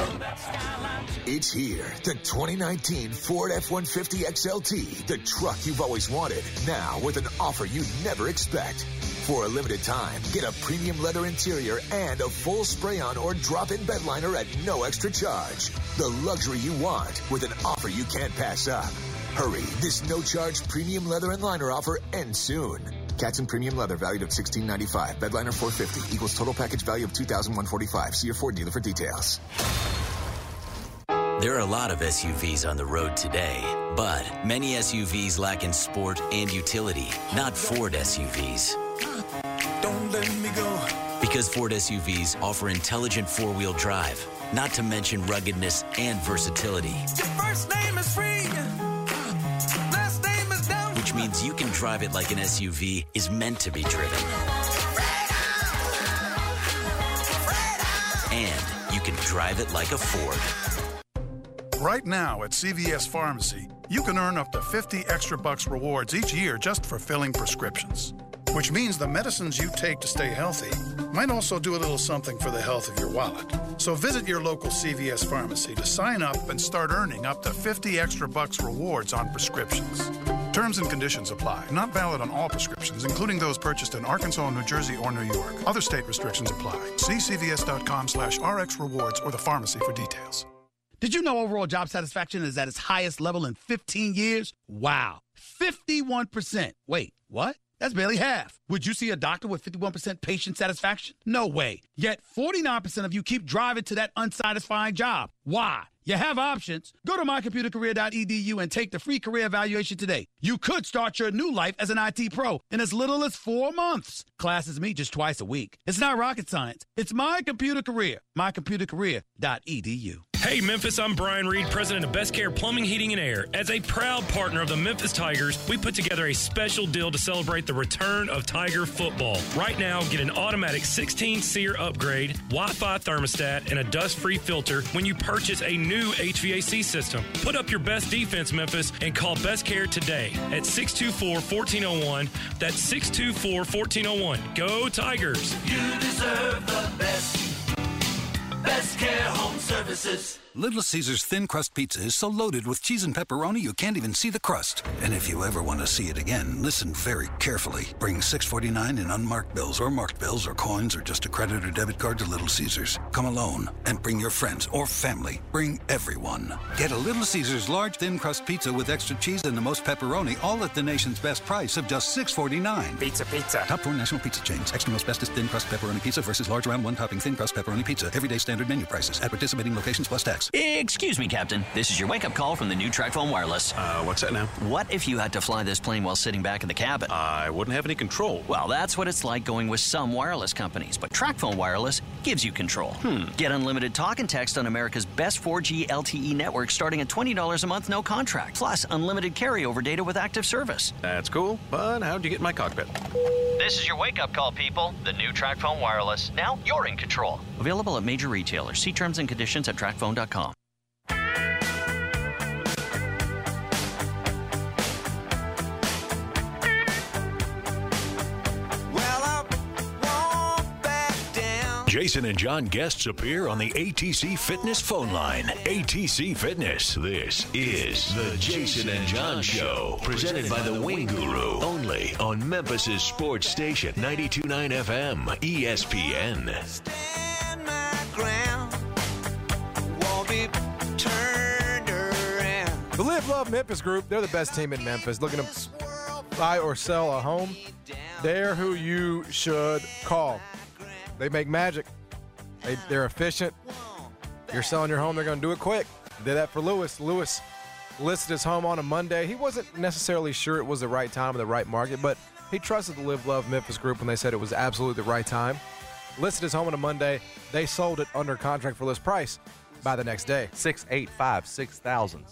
It's here, the 2019 Ford F-150 XLT, the truck you've always wanted, now with an offer you'd never expect. For a limited time, get a premium leather interior and a full spray-on or drop-in bed liner at no extra charge. The luxury you want with an offer you can't pass up. Hurry, this no-charge premium leather and liner offer ends soon. Katzen Premium Leather valued at $1,695. Bedliner $450 equals total package value of $2,145. See your Ford dealer for details. There are a lot of SUVs on the road today, but many SUVs lack in sport and utility, not Ford SUVs. Don't let me go. Because Ford SUVs offer intelligent four-wheel drive, not to mention ruggedness and versatility. Your first name is free. Last name is down. Which means you can drive it like an SUV is meant to be driven. And you can drive it like a Ford. Right now at CVS Pharmacy, you can earn up to 50 extra bucks rewards each year just for filling prescriptions. Which means the medicines you take to stay healthy might also do a little something for the health of your wallet. So visit your local CVS Pharmacy to sign up and start earning up to 50 extra bucks rewards on prescriptions. Terms and conditions apply. Not valid on all prescriptions, including those purchased in Arkansas, New Jersey, or New York. Other state restrictions apply. See cvs.com/RX rewards or the pharmacy for details. Did you know overall job satisfaction is at its highest level in 15 years? Wow. 51%. Wait, what? That's barely half. Would you see a doctor with 51% patient satisfaction? No way. Yet 49% of you keep driving to that unsatisfying job. Why? You have options. Go to mycomputercareer.edu and take the free career evaluation today. You could start your new life as an IT pro in as little as 4 months. Classes meet just twice a week. It's not rocket science. It's My Computer Career. mycomputercareer.edu. Hey Memphis, I'm Brian Reed, president of Best Care Plumbing, Heating, and Air. As a proud partner of the Memphis Tigers, we put together a special deal to celebrate the return of Tiger football. Right now, get an automatic 16-SEER upgrade, Wi-Fi thermostat, and a dust-free filter when you purchase a new HVAC system. Put up your best defense, Memphis, and call Best Care today at 624-1401. That's 624-1401. Go Tigers! You deserve the best. Best Care Home Services. Little Caesars Thin Crust Pizza is so loaded with cheese and pepperoni you can't even see the crust. And if you ever want to see it again, listen very carefully. Bring $6.49 in unmarked bills or marked bills or coins or just a credit or debit card to Little Caesars. Come alone and bring your friends or family. Bring everyone. Get a Little Caesars large thin crust pizza with extra cheese and the most pepperoni, all at the nation's best price of just $6.49. Pizza. Top 4 national pizza chains. Extra most bestest thin crust pepperoni pizza versus large round one topping thin crust pepperoni pizza. Everyday standard menu prices at participating locations plus tax. Excuse me, Captain. This is your wake-up call from the new TracFone Wireless. What's that now? What if you had to fly this plane while sitting back in the cabin? I wouldn't have any control. Well, that's what it's like going with some wireless companies, but TracFone Wireless gives you control. Get unlimited talk and text on America's best 4G LTE network starting at $20 a month, no contract. Plus, unlimited carryover data with active service. That's cool, but how'd you get in my cockpit? This is your wake-up call, people. The new TracFone Wireless. Now you're in control. Available at major retailers. See terms and conditions at TracFone.com. Jason and John guests appear on the ATC Fitness phone line. ATC Fitness. This is the Jason and John Show. Presented by the Wing Guru. Only on Memphis' sports station, 92.9 FM, ESPN. Stand my ground. Won't be turned around. The Live Love Memphis Group, they're the best team in Memphis. Looking to buy or sell a home, they're who you should call. They make magic. They're efficient. You're selling your home, they're going to do it quick. Did that for Lewis. Lewis listed his home on a Monday. He wasn't necessarily sure it was the right time or the right market, but he trusted the Live Love Memphis Group when they said it was absolutely the right time. Listed his home on a Monday. They sold it under contract for list price by the next day. 685-6000.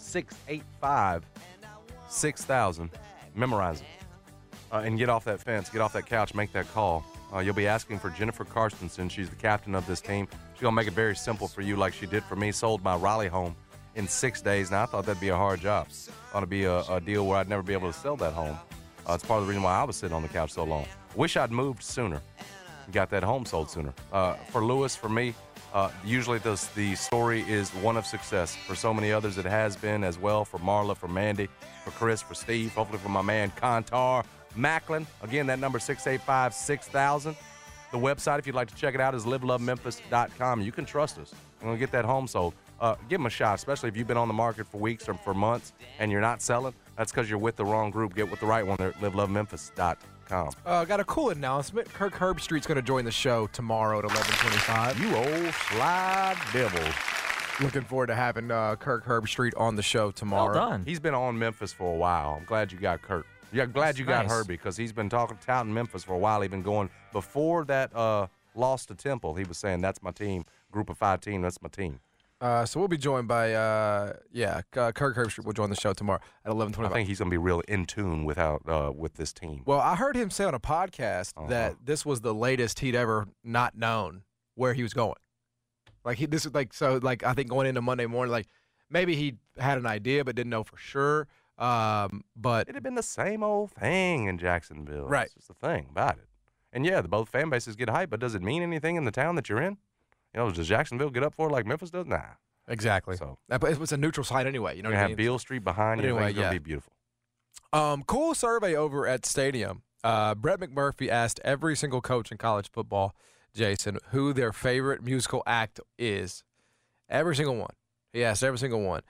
685-6000. Memorize it. And get off that fence, get off that couch, make that call. You'll be asking for Jennifer Carstensen. She's the captain of this team. She's going to make it very simple for you like she did for me. Sold my Raleigh home in 6 days. Now, I thought that'd be a hard job. It ought to be a deal where I'd never be able to sell that home. It's part of the reason why I was sitting on the couch so long. Wish I'd moved sooner. Got that home sold sooner. For Lewis, for me, usually the story is one of success. For so many others, it has been as well. For Marla, for Mandy, for Chris, for Steve, hopefully for my man Contar Macklin. Again, that number 685-6000. The website, if you'd like to check it out, is livelovememphis.com. You can trust us. We're going to get that home sold. Give them a shot, especially if you've been on the market for weeks or for months and you're not selling. That's because you're with the wrong group. Get with the right one there at livelovememphis.com. Got a cool announcement. Kirk Herbstreit's going to join the show tomorrow at 11:25. You old slide devil. Looking forward to having Kirk Herbstreit on the show tomorrow. Well done. He's been on Memphis for a while. I'm glad you got Kirk. Yeah, glad you got Herbie because he's been touting Memphis for a while. Even going before that loss to Temple, he was saying, that's my team, group of 5 team, that's my team. So we'll be joined by, Kirk Herbstreit will join the show tomorrow at 11:25. I think he's going to be real in tune with this team. Well, I heard him say on a podcast that this was the latest he'd ever not known where he was going. I think going into Monday morning, maybe he had an idea but didn't know for sure. But it'd have been the same old thing in Jacksonville. Right. That's just the thing about it. And yeah, both fan bases get hyped, but does it mean anything in the town that you're in? Does Jacksonville get up for it like Memphis does? Nah. Exactly. So it's a neutral site anyway. You know what I mean? Have Beale Street behind you. Anyway, it's going to be beautiful. Cool survey over at Stadium. Brett McMurphy asked every single coach in college football, Jason, who their favorite musical act is. Every single one. He asked every single one.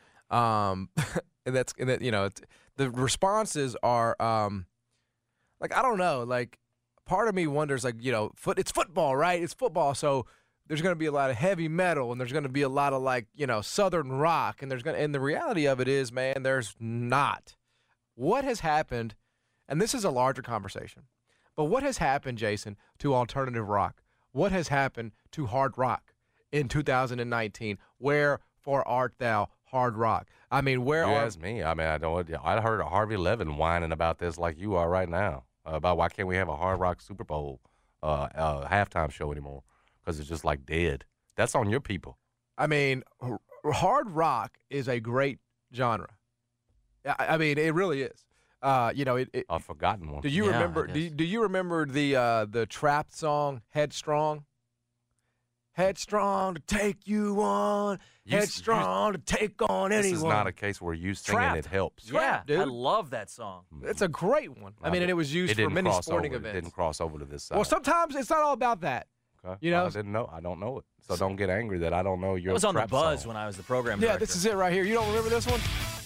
The responses are I don't know. Part of me wonders, it's football, right? It's football, so there's going to be a lot of heavy metal, and there's going to be a lot of southern rock, and the reality of it is, man, there's not. What has happened, and this is a larger conversation, but what has happened, Jason, to alternative rock? What has happened to hard rock in 2019? Wherefore art thou, hard rock? I mean, where are... That's me. I mean, I heard Harvey Levin whining about this like you are right now, about why can't we have a hard rock Super Bowl halftime show anymore? Because it's just dead. That's on your people. I mean, hard rock is a great genre. I mean, it really is. A forgotten one. Do you remember? Do you remember the trap song "Headstrong"? Headstrong to take you on. Headstrong to take on anyone. This is not a case where you singing it helps. Yeah, dude. I love that song. It's a great one. I mean, and it was used for many sporting events. It didn't cross over to this side. Well, sometimes it's not all about that. Okay. I didn't know. I don't know it. So don't get angry that I don't know your. It was on the Buzz song. when I was the program Yeah, director. this is it right here. You don't remember this one?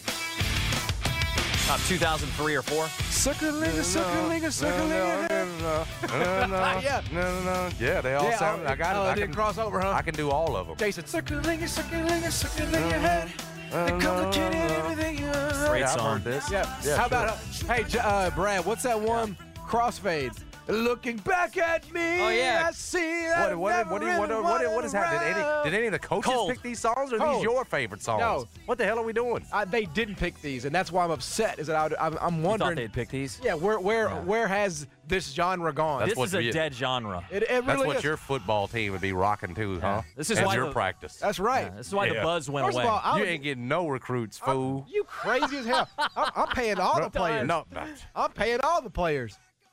Top 2003 or 4. Suckerlinga, suckerlinga, suckerlinga. Yeah, they all sound. I got it. I didn't cross over, huh? I can do all of them. Jason, suckerlinga, suckerlinga, suckerlinga head. They complicated everything you Great I've song. heard this. Yeah. How about Brad? What's that one? Crossfade. Looking back at me, Oh, yeah. I see that What is happening? Did any of the coaches Cold. pick these songs, or are Cold. these your favorite songs? No. What the hell are we doing? They didn't pick these, and that's why I'm upset. Is that I'm You thought wondering? they'd pick these? Yeah, where has this genre gone? That's This what is a we- dead genre. It That's really what is. your football team would be rocking too, huh? This is and why your the- practice. That's right. Yeah, this is why the Yeah. Buzz went First away. of all, You ain't getting no recruits, fool. You crazy as hell. I'm paying all the players. No. I'm paying all the players.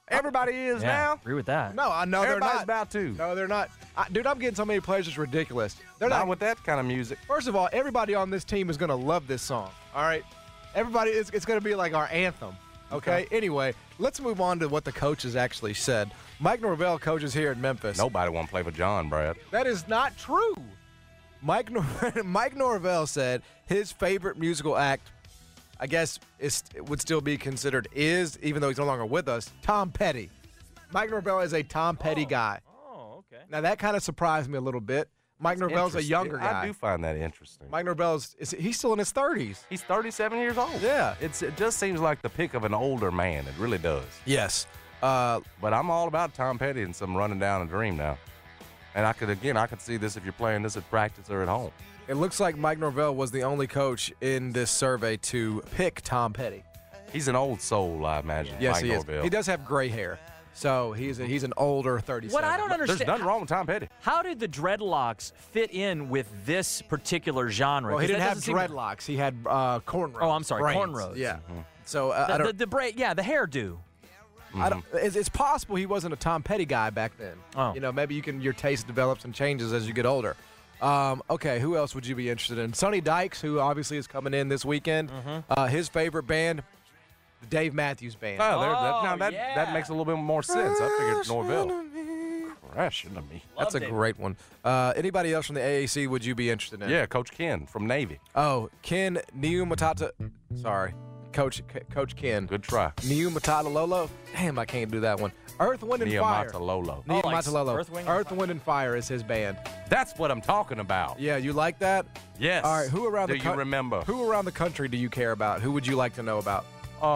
Everybody is now. Agree with that. No, I know they're Everybody's not. about to. No, they're not. Dude, I'm getting so many players, it's ridiculous. They're not with that kind of music. First of all, everybody on this team is going to love this song. All right? Everybody, it's going to be like our anthem. Okay? Anyway, let's move on to what the coaches actually said. Mike Norvell coaches here at Memphis. Nobody want to play for John, Brad. That is not true. Mike Norvell said his favorite musical act, I guess it would still be considered even though he's no longer with us, Tom Petty. Mike Norvell is a Tom Petty guy. Oh, okay. Now, that kind of surprised me a little bit. Mike Norvell's a younger guy. I do find that interesting. Mike Norvell's he's still in his 30s. He's 37 years old. Yeah. It just seems like the pick of an older man. It really does. Yes. But I'm all about Tom Petty and some running down a dream now. And I could see this if you're playing this at practice or at home. It looks like Mike Norvell was the only coach in this survey to pick Tom Petty. He's an old soul, I imagine. Yes, Mike he Norvell. is. He does have gray hair. So he's an older 37. What I don't understand. There's nothing wrong with Tom Petty. How did the dreadlocks fit in with this particular genre? Well, he didn't have dreadlocks. He had cornrows. Oh, I'm sorry, braids. cornrows. Yeah. So the hairdo. It's possible he wasn't a Tom Petty guy back then. Oh. You know, maybe your taste develops and changes as you get older. Okay, who else would you be interested in? Sonny Dykes, who obviously is coming in this weekend. His favorite band, the Dave Matthews Band. That makes a little bit more sense. I figured Norvell. Crash into me. That's a great one. Anybody else from the AAC would you be interested in? Yeah, Coach Ken from Navy. Oh, Ken Niumatata. Sorry. Coach Ken. Good try. Niumatata Lolo. Damn, I can't do that one. Earth, Wind, and Fire. Niumatololo. Lolo. Earth, Wind, and Fire is his band. That's what I'm talking about. Yeah, you like that? Yes. All right, who around do you remember? Who around the country do you care about? Who would you like to know about?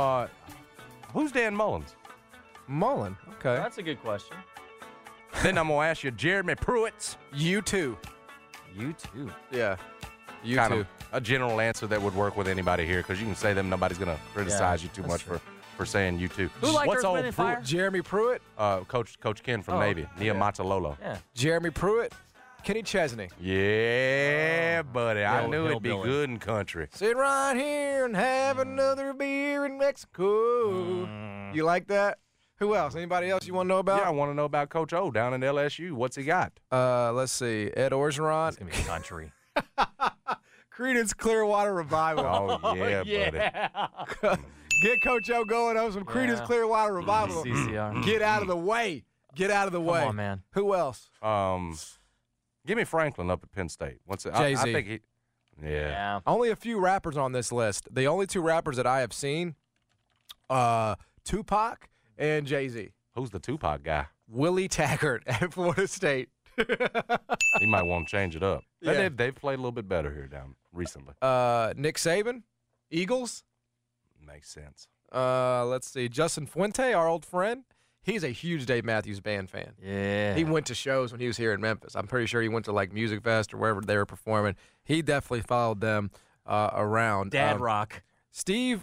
Who's Dan Mullins? Mullen. Okay. That's a good question. Then I'm going to ask you Jeremy Pruitt. You too. Yeah. You kind too. Of a general answer that would work with anybody here because you can say them. Nobody's going to criticize you too much for saying you too. Who liked What's Earth, old Wind, and Fire? Jeremy Pruitt. Coach Ken from Navy. Niumatololo. Yeah. Jeremy Pruitt. Kenny Chesney. Yeah, buddy. I knew it'd be good in country. Sit right here and have another beer in Mexico. You like that? Who else? Anybody else you want to know about? Yeah, I want to know about Coach O down in LSU. What's he got? Let's see. Ed Orgeron. It's going to be country. Creedence Clearwater Revival. Oh, yeah, buddy. Get Coach O going on some Creedence Clearwater Revival. CCR. Get out of the way. Get out of the way. Come on, man. Who else? Give me Franklin up at Penn State. What's it? Jay-Z. I think he. Yeah. Only a few rappers on this list. The only two rappers that I have seen, Tupac and Jay-Z. Who's the Tupac guy? Willie Taggart at Florida State. He might want to change it up. Yeah. They've played a little bit better here down recently. Nick Saban, Eagles. Makes sense. Let's see. Justin Fuente, our old friend. He's a huge Dave Matthews Band fan. Yeah. He went to shows when he was here in Memphis. I'm pretty sure he went to like Music Fest or wherever they were performing. He definitely followed them around. Dad rock. Steve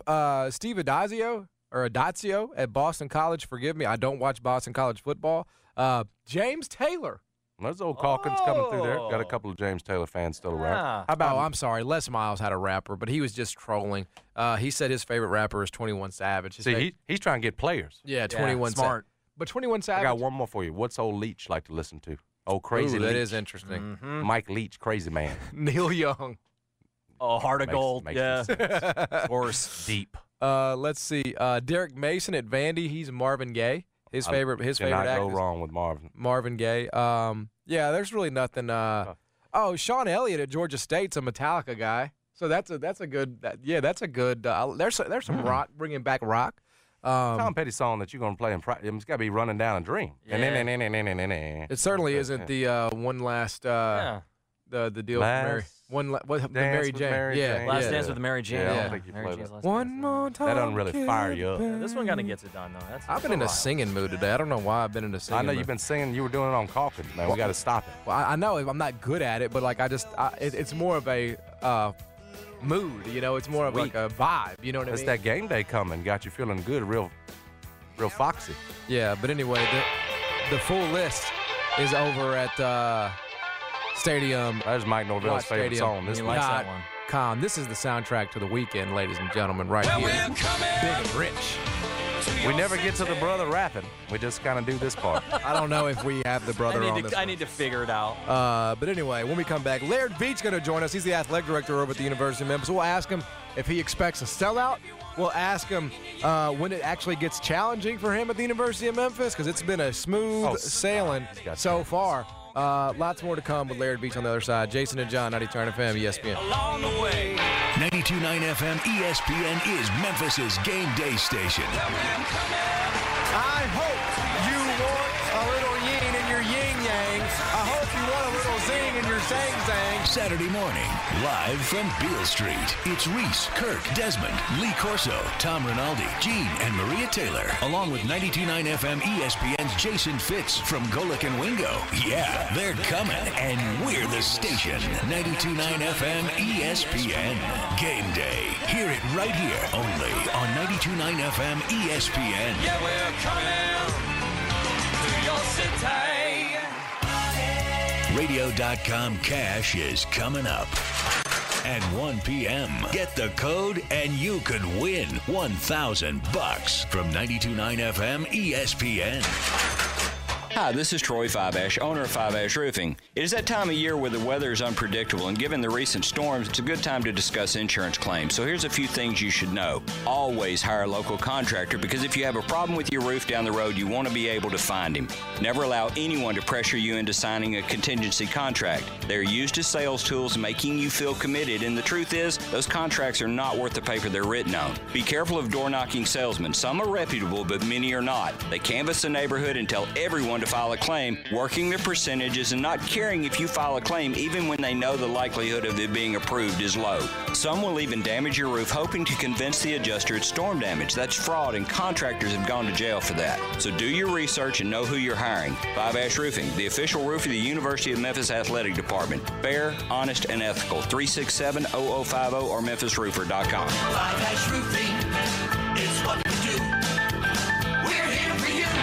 Adazio at Boston College. Forgive me, I don't watch Boston College football. James Taylor. There's old Calkins coming through there. Got a couple of James Taylor fans still around. How about? I'm sorry. Les Miles had a rapper, but he was just trolling. He said his favorite rapper is 21 Savage. He's trying to get players. Yeah, 21 smart. But 21 Savage. I got one more for you. What's old Leach like to listen to? Oh, Crazy Leach. That is interesting. Mm-hmm. Mike Leach, Crazy Man. Neil Young. Oh, Heart of Gold. Makes Yeah. Of course. Deep. Let's see. Derek Mason at Vandy. He's Marvin Gaye. His favorite act. Cannot go wrong with Marvin. Marvin Gaye. Yeah, there's really nothing. Sean Elliott at Georgia State's a Metallica guy. So that's a good. That's a good. There's some rock, bringing back rock. Tom Petty song that you're gonna play in practice. It's gotta be Running Down a Dream. Yeah. It certainly isn't the one last. The deal with Mary Jane. Last Dance with Mary Jane. Yeah, I don't think you played it. One more time. That doesn't really fire you up. Yeah, this one kind of gets it done, though. I've been in a singing mood today. I don't know why I've been in a singing mood. I know you've been singing. You were doing it on Calkins, man. We got to stop it. Well, I know I'm not good at it, but like it's more of a mood. You know, it's more of like a vibe. You know what I mean? It's that game day coming. Got you feeling good, real foxy. Yeah, but anyway, the full list is over at Stadium. There's Mike Norvell's favorite song. This likes that one. Con, this is the soundtrack to the weekend, ladies and gentlemen, right here. Big and Rich. We never get to the brother rapping. We just kind of do this part. I don't know if we have the brother on this. I need to figure it out. But anyway, when we come back, Laird Veatch's going to join us. He's the athletic director over at the University of Memphis. We'll ask him if he expects a sellout. We'll ask him when it actually gets challenging for him at the University of Memphis, because it's been a smooth sailing so far. Lots more to come with Laird Veatch on the other side. Jason and John, 92.9 FM, ESPN. Along the way. 92.9 FM, ESPN is Memphis's game day station. I hope you want a little yin in your yin-yang. I hope you want a little zing in your zang-zang. Saturday morning, live from Beale Street. It's Reese, Kirk, Desmond, Lee Corso, Tom Rinaldi, Gene, and Maria Taylor, along with 92.9 FM ESPN's Jason Fitz from Golick and Wingo. Yeah, they're coming, and we're the station. 92.9 FM ESPN. Game day. Hear it right here, only on 92.9 FM ESPN. Yeah, we're coming to your city. Radio.com cash is coming up at 1 p.m. Get the code and you could win $1,000 from 92.9 FM ESPN. Hi, this is Troy Five Ash, owner of Five Ash Roofing. It is that time of year where the weather is unpredictable, and given the recent storms, it's a good time to discuss insurance claims. So here's a few things you should know. Always hire a local contractor, because if you have a problem with your roof down the road, you want to be able to find him. Never allow anyone to pressure you into signing a contingency contract. They're used as sales tools, making you feel committed, and the truth is, those contracts are not worth the paper they're written on. Be careful of door-knocking salesmen. Some are reputable, but many are not. They canvass the neighborhood and tell everyone to file a claim, working their percentages and not caring if you file a claim even when they know the likelihood of it being approved is low. Some will even damage your roof hoping to convince the adjuster it's storm damage. That's fraud, and contractors have gone to jail for that. So do your research and know who you're hiring. Five Ash Roofing, the official roof of the University of Memphis Athletic Department. Fair, honest, and ethical. 367-0050 or memphisroofer.com. Five Ash Roofing is what we do. We're here for you.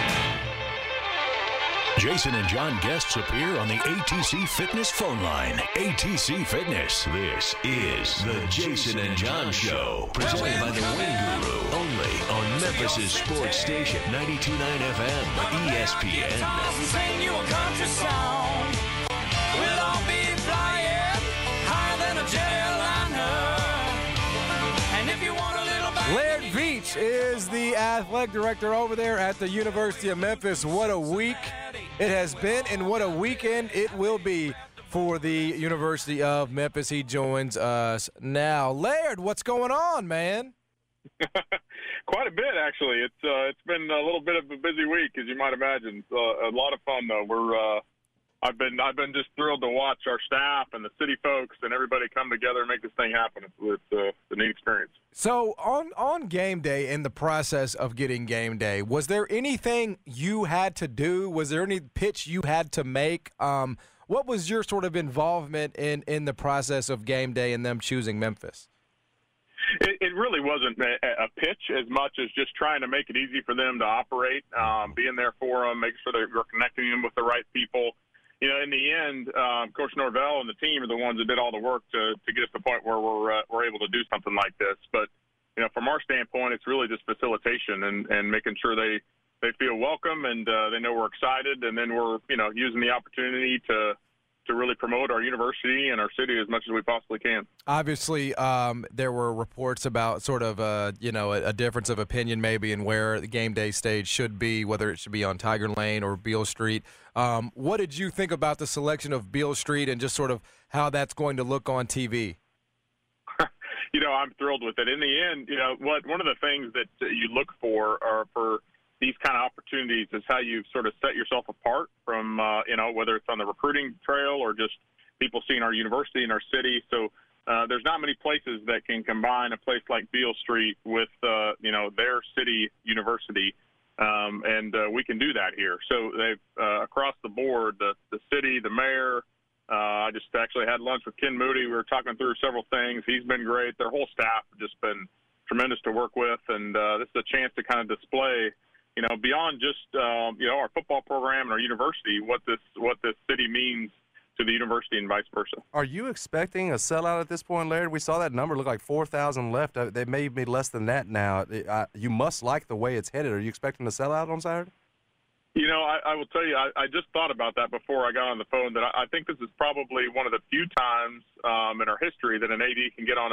Jason and John guests appear on the ATC Fitness phone line. ATC Fitness. This is the Jason and John Show. Presented by the Wing Guru. Only on Memphis's sports station, 92.9 FM, ESPN. Sing you a country song. We'll all be flying higher than a jetliner. And if you want a little Laird Veatch is the athletic director over there at the University of Memphis. What a week it has been, and what a weekend it will be for the University of Memphis. He joins us now. Laird, what's going on, man? Quite a bit, actually. It's been a little bit of a busy week, as you might imagine. A lot of fun, though. I've been just thrilled to watch our staff and the city folks and everybody come together and make this thing happen. It's a neat experience. So on game day, in the process of getting game day, was there anything you had to do? Was there any pitch you had to make? What was your sort of involvement in the process of game day and them choosing Memphis? It really wasn't a pitch as much as just trying to make it easy for them to operate, being there for them, making sure that we're connecting them with the right people. You know, in the end, Coach Norvell and the team are the ones that did all the work to get us to the point where we're able to do something like this. But, you know, from our standpoint, it's really just facilitation and making sure they feel welcome and they know we're excited. And then we're, you know, using the opportunity to really promote our university and our city as much as we possibly can. Obviously, there were reports about sort of a difference of opinion maybe in where the game day stage should be, whether it should be on Tiger Lane or Beale Street. What did you think about the selection of Beale Street and just sort of how that's going to look on TV? You know, I'm thrilled with it. In the end, you know, one of the things that you look for are for these kind of opportunities is how you sort of set yourself apart from, you know, whether it's on the recruiting trail or just people seeing our university and our city. So there's not many places that can combine a place like Beale Street with, you know, their city university. And we can do that here. So they've across the board, the city, the mayor. I just actually had lunch with Ken Moody. We were talking through several things. He's been great. Their whole staff has just been tremendous to work with. And this is a chance to kind of display, you know, beyond just, you know, our football program and our university, what this city means to the university and vice versa. Are you expecting a sellout at this point, Laird? We saw that number look like 4,000 left. They may be less than that now. You must like the way it's headed. Are you expecting a sellout on Saturday? You know, I will tell you, I just thought about that before I got on the phone, that I think this is probably one of the few times in our history that an AD can get on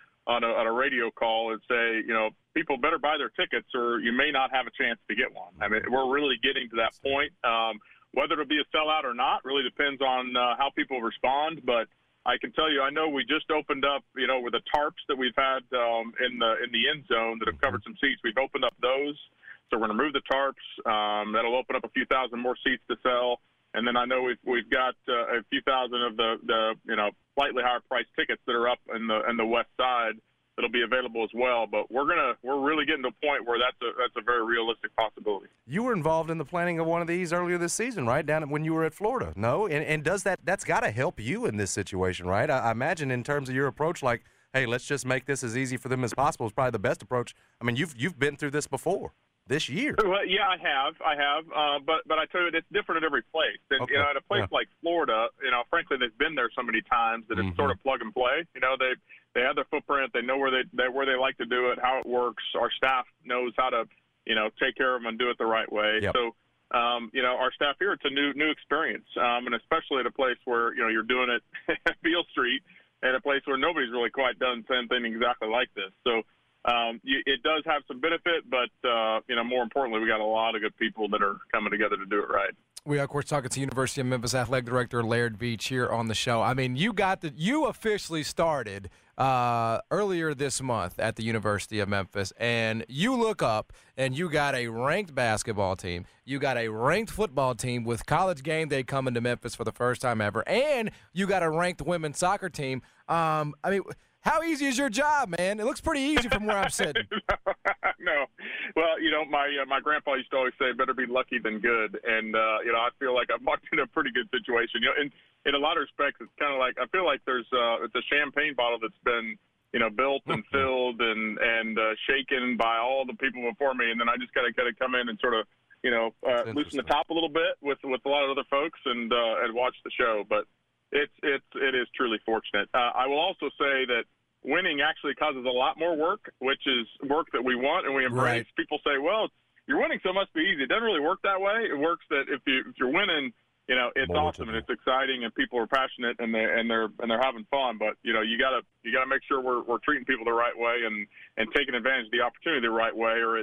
a radio call and say, you know, people better buy their tickets or you may not have a chance to get one. I mean, we're really getting to that point. Whether it'll be a sellout or not really depends on how people respond. But I can tell you, I know we just opened up, you know, with the tarps that we've had in the end zone that have covered some seats. We've opened up those. So we're going to remove the tarps. That'll open up a few thousand more seats to sell. And then I know we've got a few thousand of the you know, slightly higher priced tickets that are up in the west side that'll be available as well. But we're really getting to a point where that's a very realistic possibility. You were involved in the planning of one of these earlier this season, right? Down when you were at Florida, no? And does that's got to help you in this situation, right? I imagine in terms of your approach, like, hey, let's just make this as easy for them as possible is probably the best approach. I mean, you've been through this before. This year? Well, yeah, I have. But I tell you, it's different at every place. And, you know, at a place like Florida, you know, frankly, they've been there so many times that it's sort of plug and play. You know, they have their footprint. They know where they like to do it, how it works. Our staff knows how to, you know, take care of them and do it the right way. Yep. So, you know, our staff here, it's a new experience, and especially at a place where, you know, you're doing it at Beale Street, at a place where nobody's really quite done something exactly like this. So. It does have some benefit, but, you know, more importantly, we got a lot of good people that are coming together to do it right. We are, of course, talking to University of Memphis Athletic Director Laird Veach here on the show. I mean, you officially started earlier this month at the University of Memphis, and you look up and you got a ranked basketball team, you got a ranked football team with College Game Day coming to Memphis for the first time ever, and you got a ranked women's soccer team. I mean, how easy is your job, man? It looks pretty easy from where I'm sitting. No. Well, you know, my grandpa used to always say, better be lucky than good. And, you know, I feel like I've walked in a pretty good situation. You know, in a lot of respects, it's kind of like, I feel like there's it's a champagne bottle that's been, you know, built and filled and shaken by all the people before me. And then I just got to come in and sort of, you know, loosen the top a little bit with a lot of other folks and watch the show. But it is truly fortunate. I will also say that winning actually causes a lot more work, which is work that we want and we embrace. Right. People say, well, you're winning, so it must be easy. It doesn't really work that way. It works that if you're winning, you know, it's awesome and it's exciting and people are passionate and they're having fun. But, you know, you gotta make sure we're treating people the right way and taking advantage of the opportunity the right way, or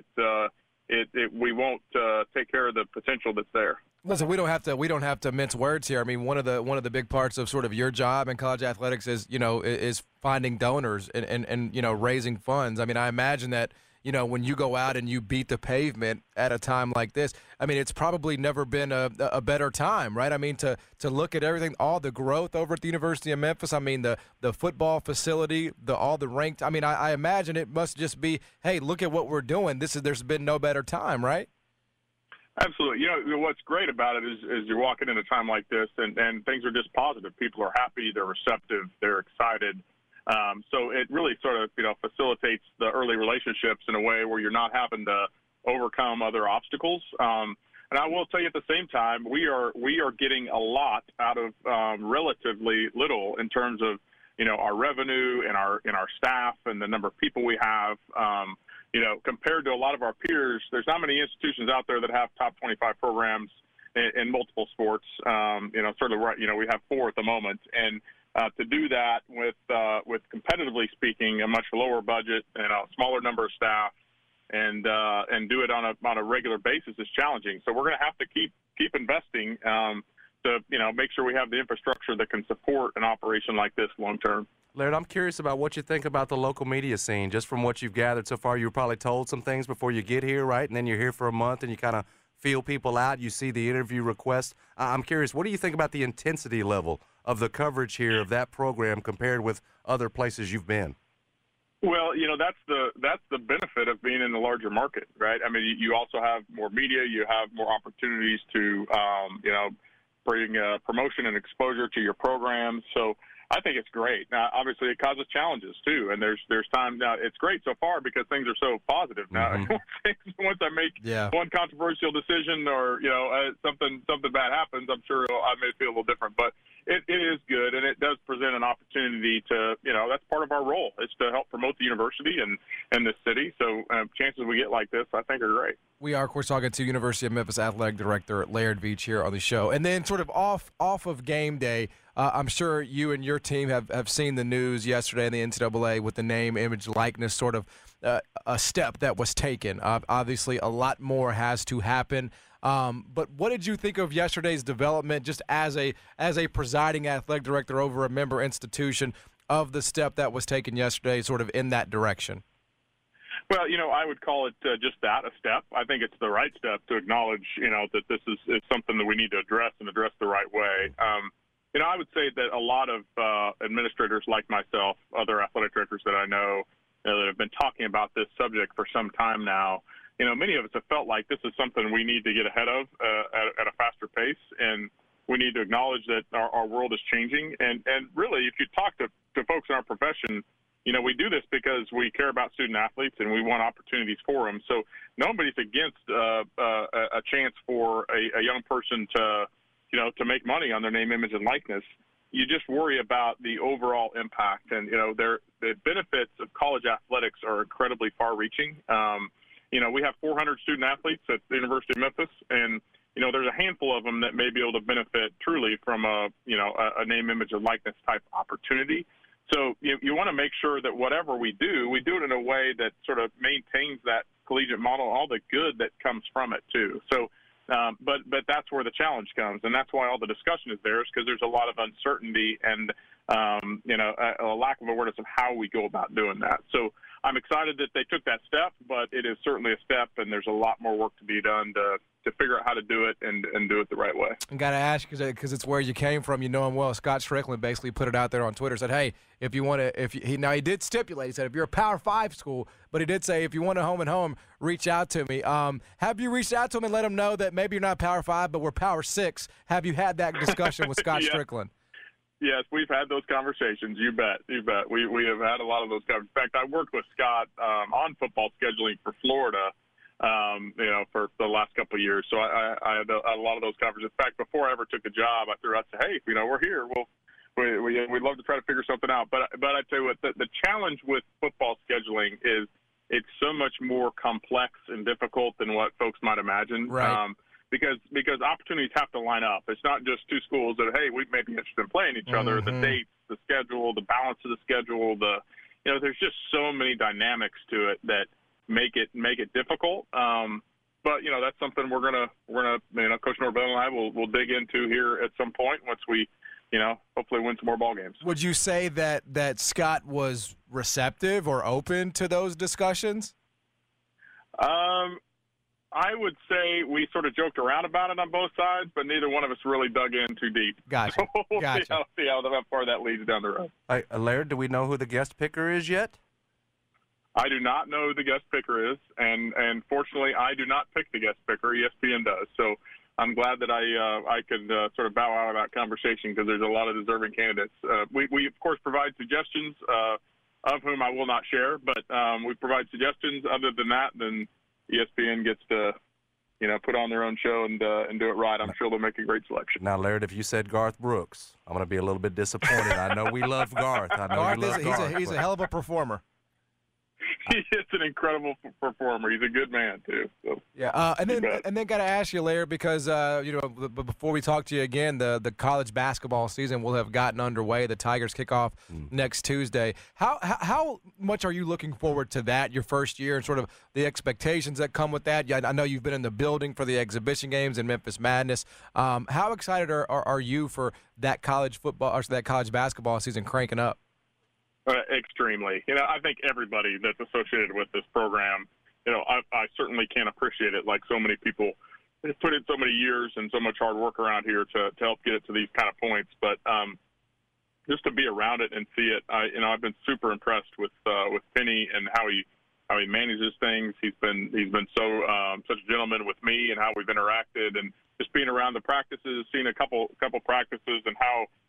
we won't take care of the potential that's there. Listen, we don't have to mince words here. I mean, one of the big parts of sort of your job in college athletics is, you know, is finding donors and you know, raising funds. I mean, I imagine that, you know, when you go out and you beat the pavement at a time like this, I mean, it's probably never been a better time, right? I mean, to look at everything, all the growth over at the University of Memphis. I mean, the football facility, all the ranked. I mean, I imagine it must just be, hey, look at what we're doing. There's been no better time, right? Absolutely. You know, what's great about it is you're walking in a time like this and things are just positive. People are happy, they're receptive, they're excited. So it really sort of, you know, facilitates the early relationships in a way where you're not having to overcome other obstacles. And I will tell you at the same time, we are getting a lot out of relatively little in terms of, you know, our revenue and our staff and the number of people we have. You know, compared to a lot of our peers, there's not many institutions out there that have top 25 programs in multiple sports. You know, sort of right. You know, we have 4 at the moment, and to do that with competitively speaking, a much lower budget and a smaller number of staff, and do it on a regular basis is challenging. So we're going to have to keep investing to, you know, make sure we have the infrastructure that can support an operation like this long term. Laird, I'm curious about what you think about the local media scene. Just from what you've gathered so far, you were probably told some things before you get here, right? And then you're here for a month and you kind of feel people out. You see the interview requests. I'm curious, what do you think about the intensity level of the coverage here of that program compared with other places you've been? Well, you know, that's the benefit of being in the larger market, right? I mean, you also have more media. You have more opportunities to, you know, bring promotion and exposure to your programs. So I think it's great. Now, obviously, it causes challenges too, and there's time now. It's great so far because things are so positive now. Once I make one controversial decision, or something bad happens, I'm sure I may feel a little different. But it is good, and it does present an opportunity to that's part of our role. It's to help promote the university and this city. So chances we get like this, I think, are great. We are, of course, talking to University of Memphis Athletic Director Laird Veach here on the show. And then sort of off of game day, I'm sure you and your team have seen the news yesterday in the NCAA with the name, image, likeness, sort of a step that was taken. Obviously, a lot more has to happen. But what did you think of yesterday's development just as a presiding athletic director over a member institution of the step that was taken yesterday sort of in that direction? Well, I would call it just that, a step. I think it's the right step to acknowledge, that this is something that we need to address and address the right way. I would say that a lot of administrators like myself, other athletic directors that I know that have been talking about this subject for some time now, many of us have felt like this is something we need to get ahead of at a faster pace, and we need to acknowledge that our world is changing. And really, if you talk to folks in our profession, we do this because we care about student athletes and we want opportunities for them. So nobody's against a chance for a young person to make money on their name, image, and likeness. You just worry about the overall impact. And, the benefits of college athletics are incredibly far-reaching. We have 400 student athletes at the University of Memphis, and, there's a handful of them that may be able to benefit truly from a name, image, and likeness type opportunity. So you want to make sure that whatever we do it in a way that sort of maintains that collegiate model, all the good that comes from it too. So, but that's where the challenge comes, and that's why all the discussion is there, is because there's a lot of uncertainty and a lack of awareness of how we go about doing that. So I'm excited that they took that step, but it is certainly a step, and there's a lot more work to be done to figure out how to do it and do it the right way. I got to ask because it's where you came from. You know him well. Scott Strickland basically put it out there on Twitter. Said, "Hey, if you want to, now he did stipulate. He said if you're a Power 5 school, but he did say if you want a home and home, reach out to me. Have you reached out to him and let him know that maybe you're not Power 5, but we're Power 6? Have you had that discussion with Scott Strickland?" Yes, we've had those conversations. You bet. We have had a lot of those conversations. In fact, I worked with Scott on football scheduling for Florida, for the last couple of years. So I had a lot of those conversations. In fact, before I ever took the job, I threw out and said, "Hey, we're here. We'd love to try to figure something out." But I tell you what, the challenge with football scheduling is it's so much more complex and difficult than what folks might imagine. Right. Because opportunities have to line up. It's not just two schools that, hey, we may be interested in playing each other. The dates, the schedule, the balance of the schedule, there's just so many dynamics to it that make it difficult. But that's something we're gonna Coach Norvell and I will dig into here at some point once we hopefully win some more ball games. Would you say that Scott was receptive or open to those discussions? I would say we sort of joked around about it on both sides, but neither one of us really dug in too deep. Gotcha. So we'll Gotcha. see how far that leads down the road. Laird, do we know who the guest picker is yet? I do not know who the guest picker is, and fortunately, I do not pick the guest picker. ESPN does. So I'm glad that I could sort of bow out of that conversation because there's a lot of deserving candidates. We of course provide suggestions, of whom I will not share, but we provide suggestions. Other than that, then ESPN gets to, put on their own show and do it right. I'm sure they'll make a great selection. Now, Laird, if you said Garth Brooks, I'm going to be a little bit disappointed. I know we love Garth. He's a hell of a performer. He is an incredible performer. He's a good man too. So. Yeah, and then got to ask you, Laird, because before we talk to you again, the college basketball season will have gotten underway. The Tigers kick off next Tuesday. How much are you looking forward to that? Your first year and sort of the expectations that come with that. Yeah, I know you've been in the building for the exhibition games in Memphis Madness. How excited are you for that college football or that college basketball season cranking up? Extremely. I think everybody that's associated with this program, I certainly can't appreciate it like so many people put in so many years and so much hard work around here to help get it to these kind of points. But just to be around it and see it, I've been super impressed with Penny and how he manages things. He's been so such a gentleman with me and how we've interacted, and just being around the practices, seeing a couple practices and how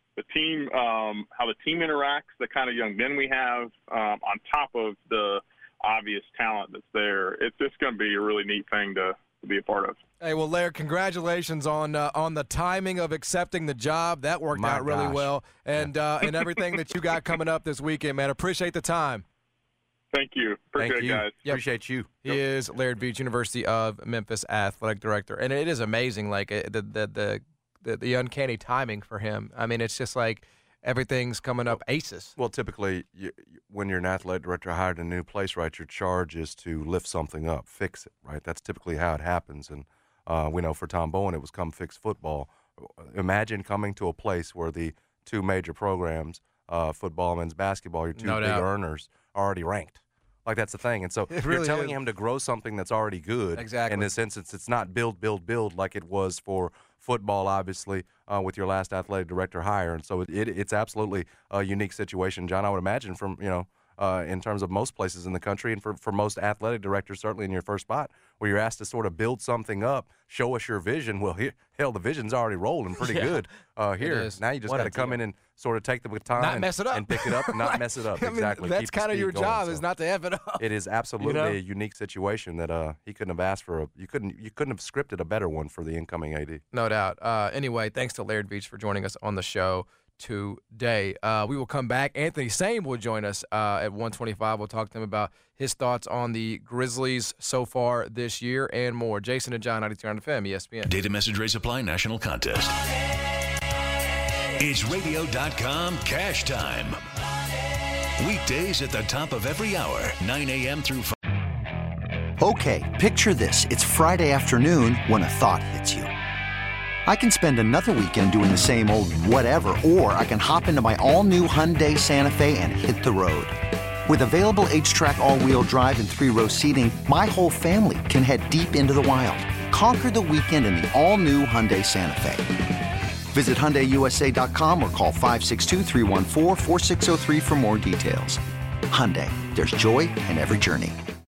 the team, how the team interacts, the kind of young men we have, on top of the obvious talent that's there. It's just going to be a really neat thing to be a part of. Hey, well, Laird, congratulations on the timing of accepting the job. That worked out really well, and everything that you got coming up this weekend, man. Appreciate the time. Thank you. Appreciate it, guys. Yep. Appreciate you. He is Laird Veach, University of Memphis athletic director, and it is amazing, like the uncanny timing for him. I mean, it's just like everything's coming up aces. Well, typically, when you're an athletic director hired in a new place, right, your charge is to lift something up, fix it, right? That's typically how it happens. And we know for Tom Bowen, it was come fix football. Imagine coming to a place where the two major programs, football and men's basketball, your two big earners, are already ranked. Like, that's the thing. And so you're telling him to grow something that's already good. Exactly. In this instance, it's not build like it was for football, obviously, with your last athletic director hire. And so it's absolutely a unique situation, John, I would imagine, from, in terms of most places in the country, and for most athletic directors, certainly in your first spot, where you're asked to sort of build something up, show us your vision. Well, the vision's already rolling pretty good here. Now you just got to come in and sort of take the baton not mess it up. and pick it up and not mess it up. Exactly. That's kind of your job, is not to F it up. It is absolutely a unique situation that he couldn't have asked for. You couldn't have scripted a better one for the incoming AD. No doubt. Anyway, thanks to Laird Veach for joining us on the show today. We will come back. Anthony Same will join us at 1:25. We'll talk to him about his thoughts on the Grizzlies so far this year and more. Jason and John, 92.9 FM, ESPN. Data message rate supply national contest. It's radio.com cash time. Weekdays at the top of every hour, 9 a.m. through 5. Okay, picture this. It's Friday afternoon when a thought hits you. I can spend another weekend doing the same old whatever, or I can hop into my all-new Hyundai Santa Fe and hit the road. With available H-Track all-wheel drive and 3-row seating, my whole family can head deep into the wild. Conquer the weekend in the all-new Hyundai Santa Fe. Visit HyundaiUSA.com or call 562-314-4603 for more details. Hyundai, there's joy in every journey.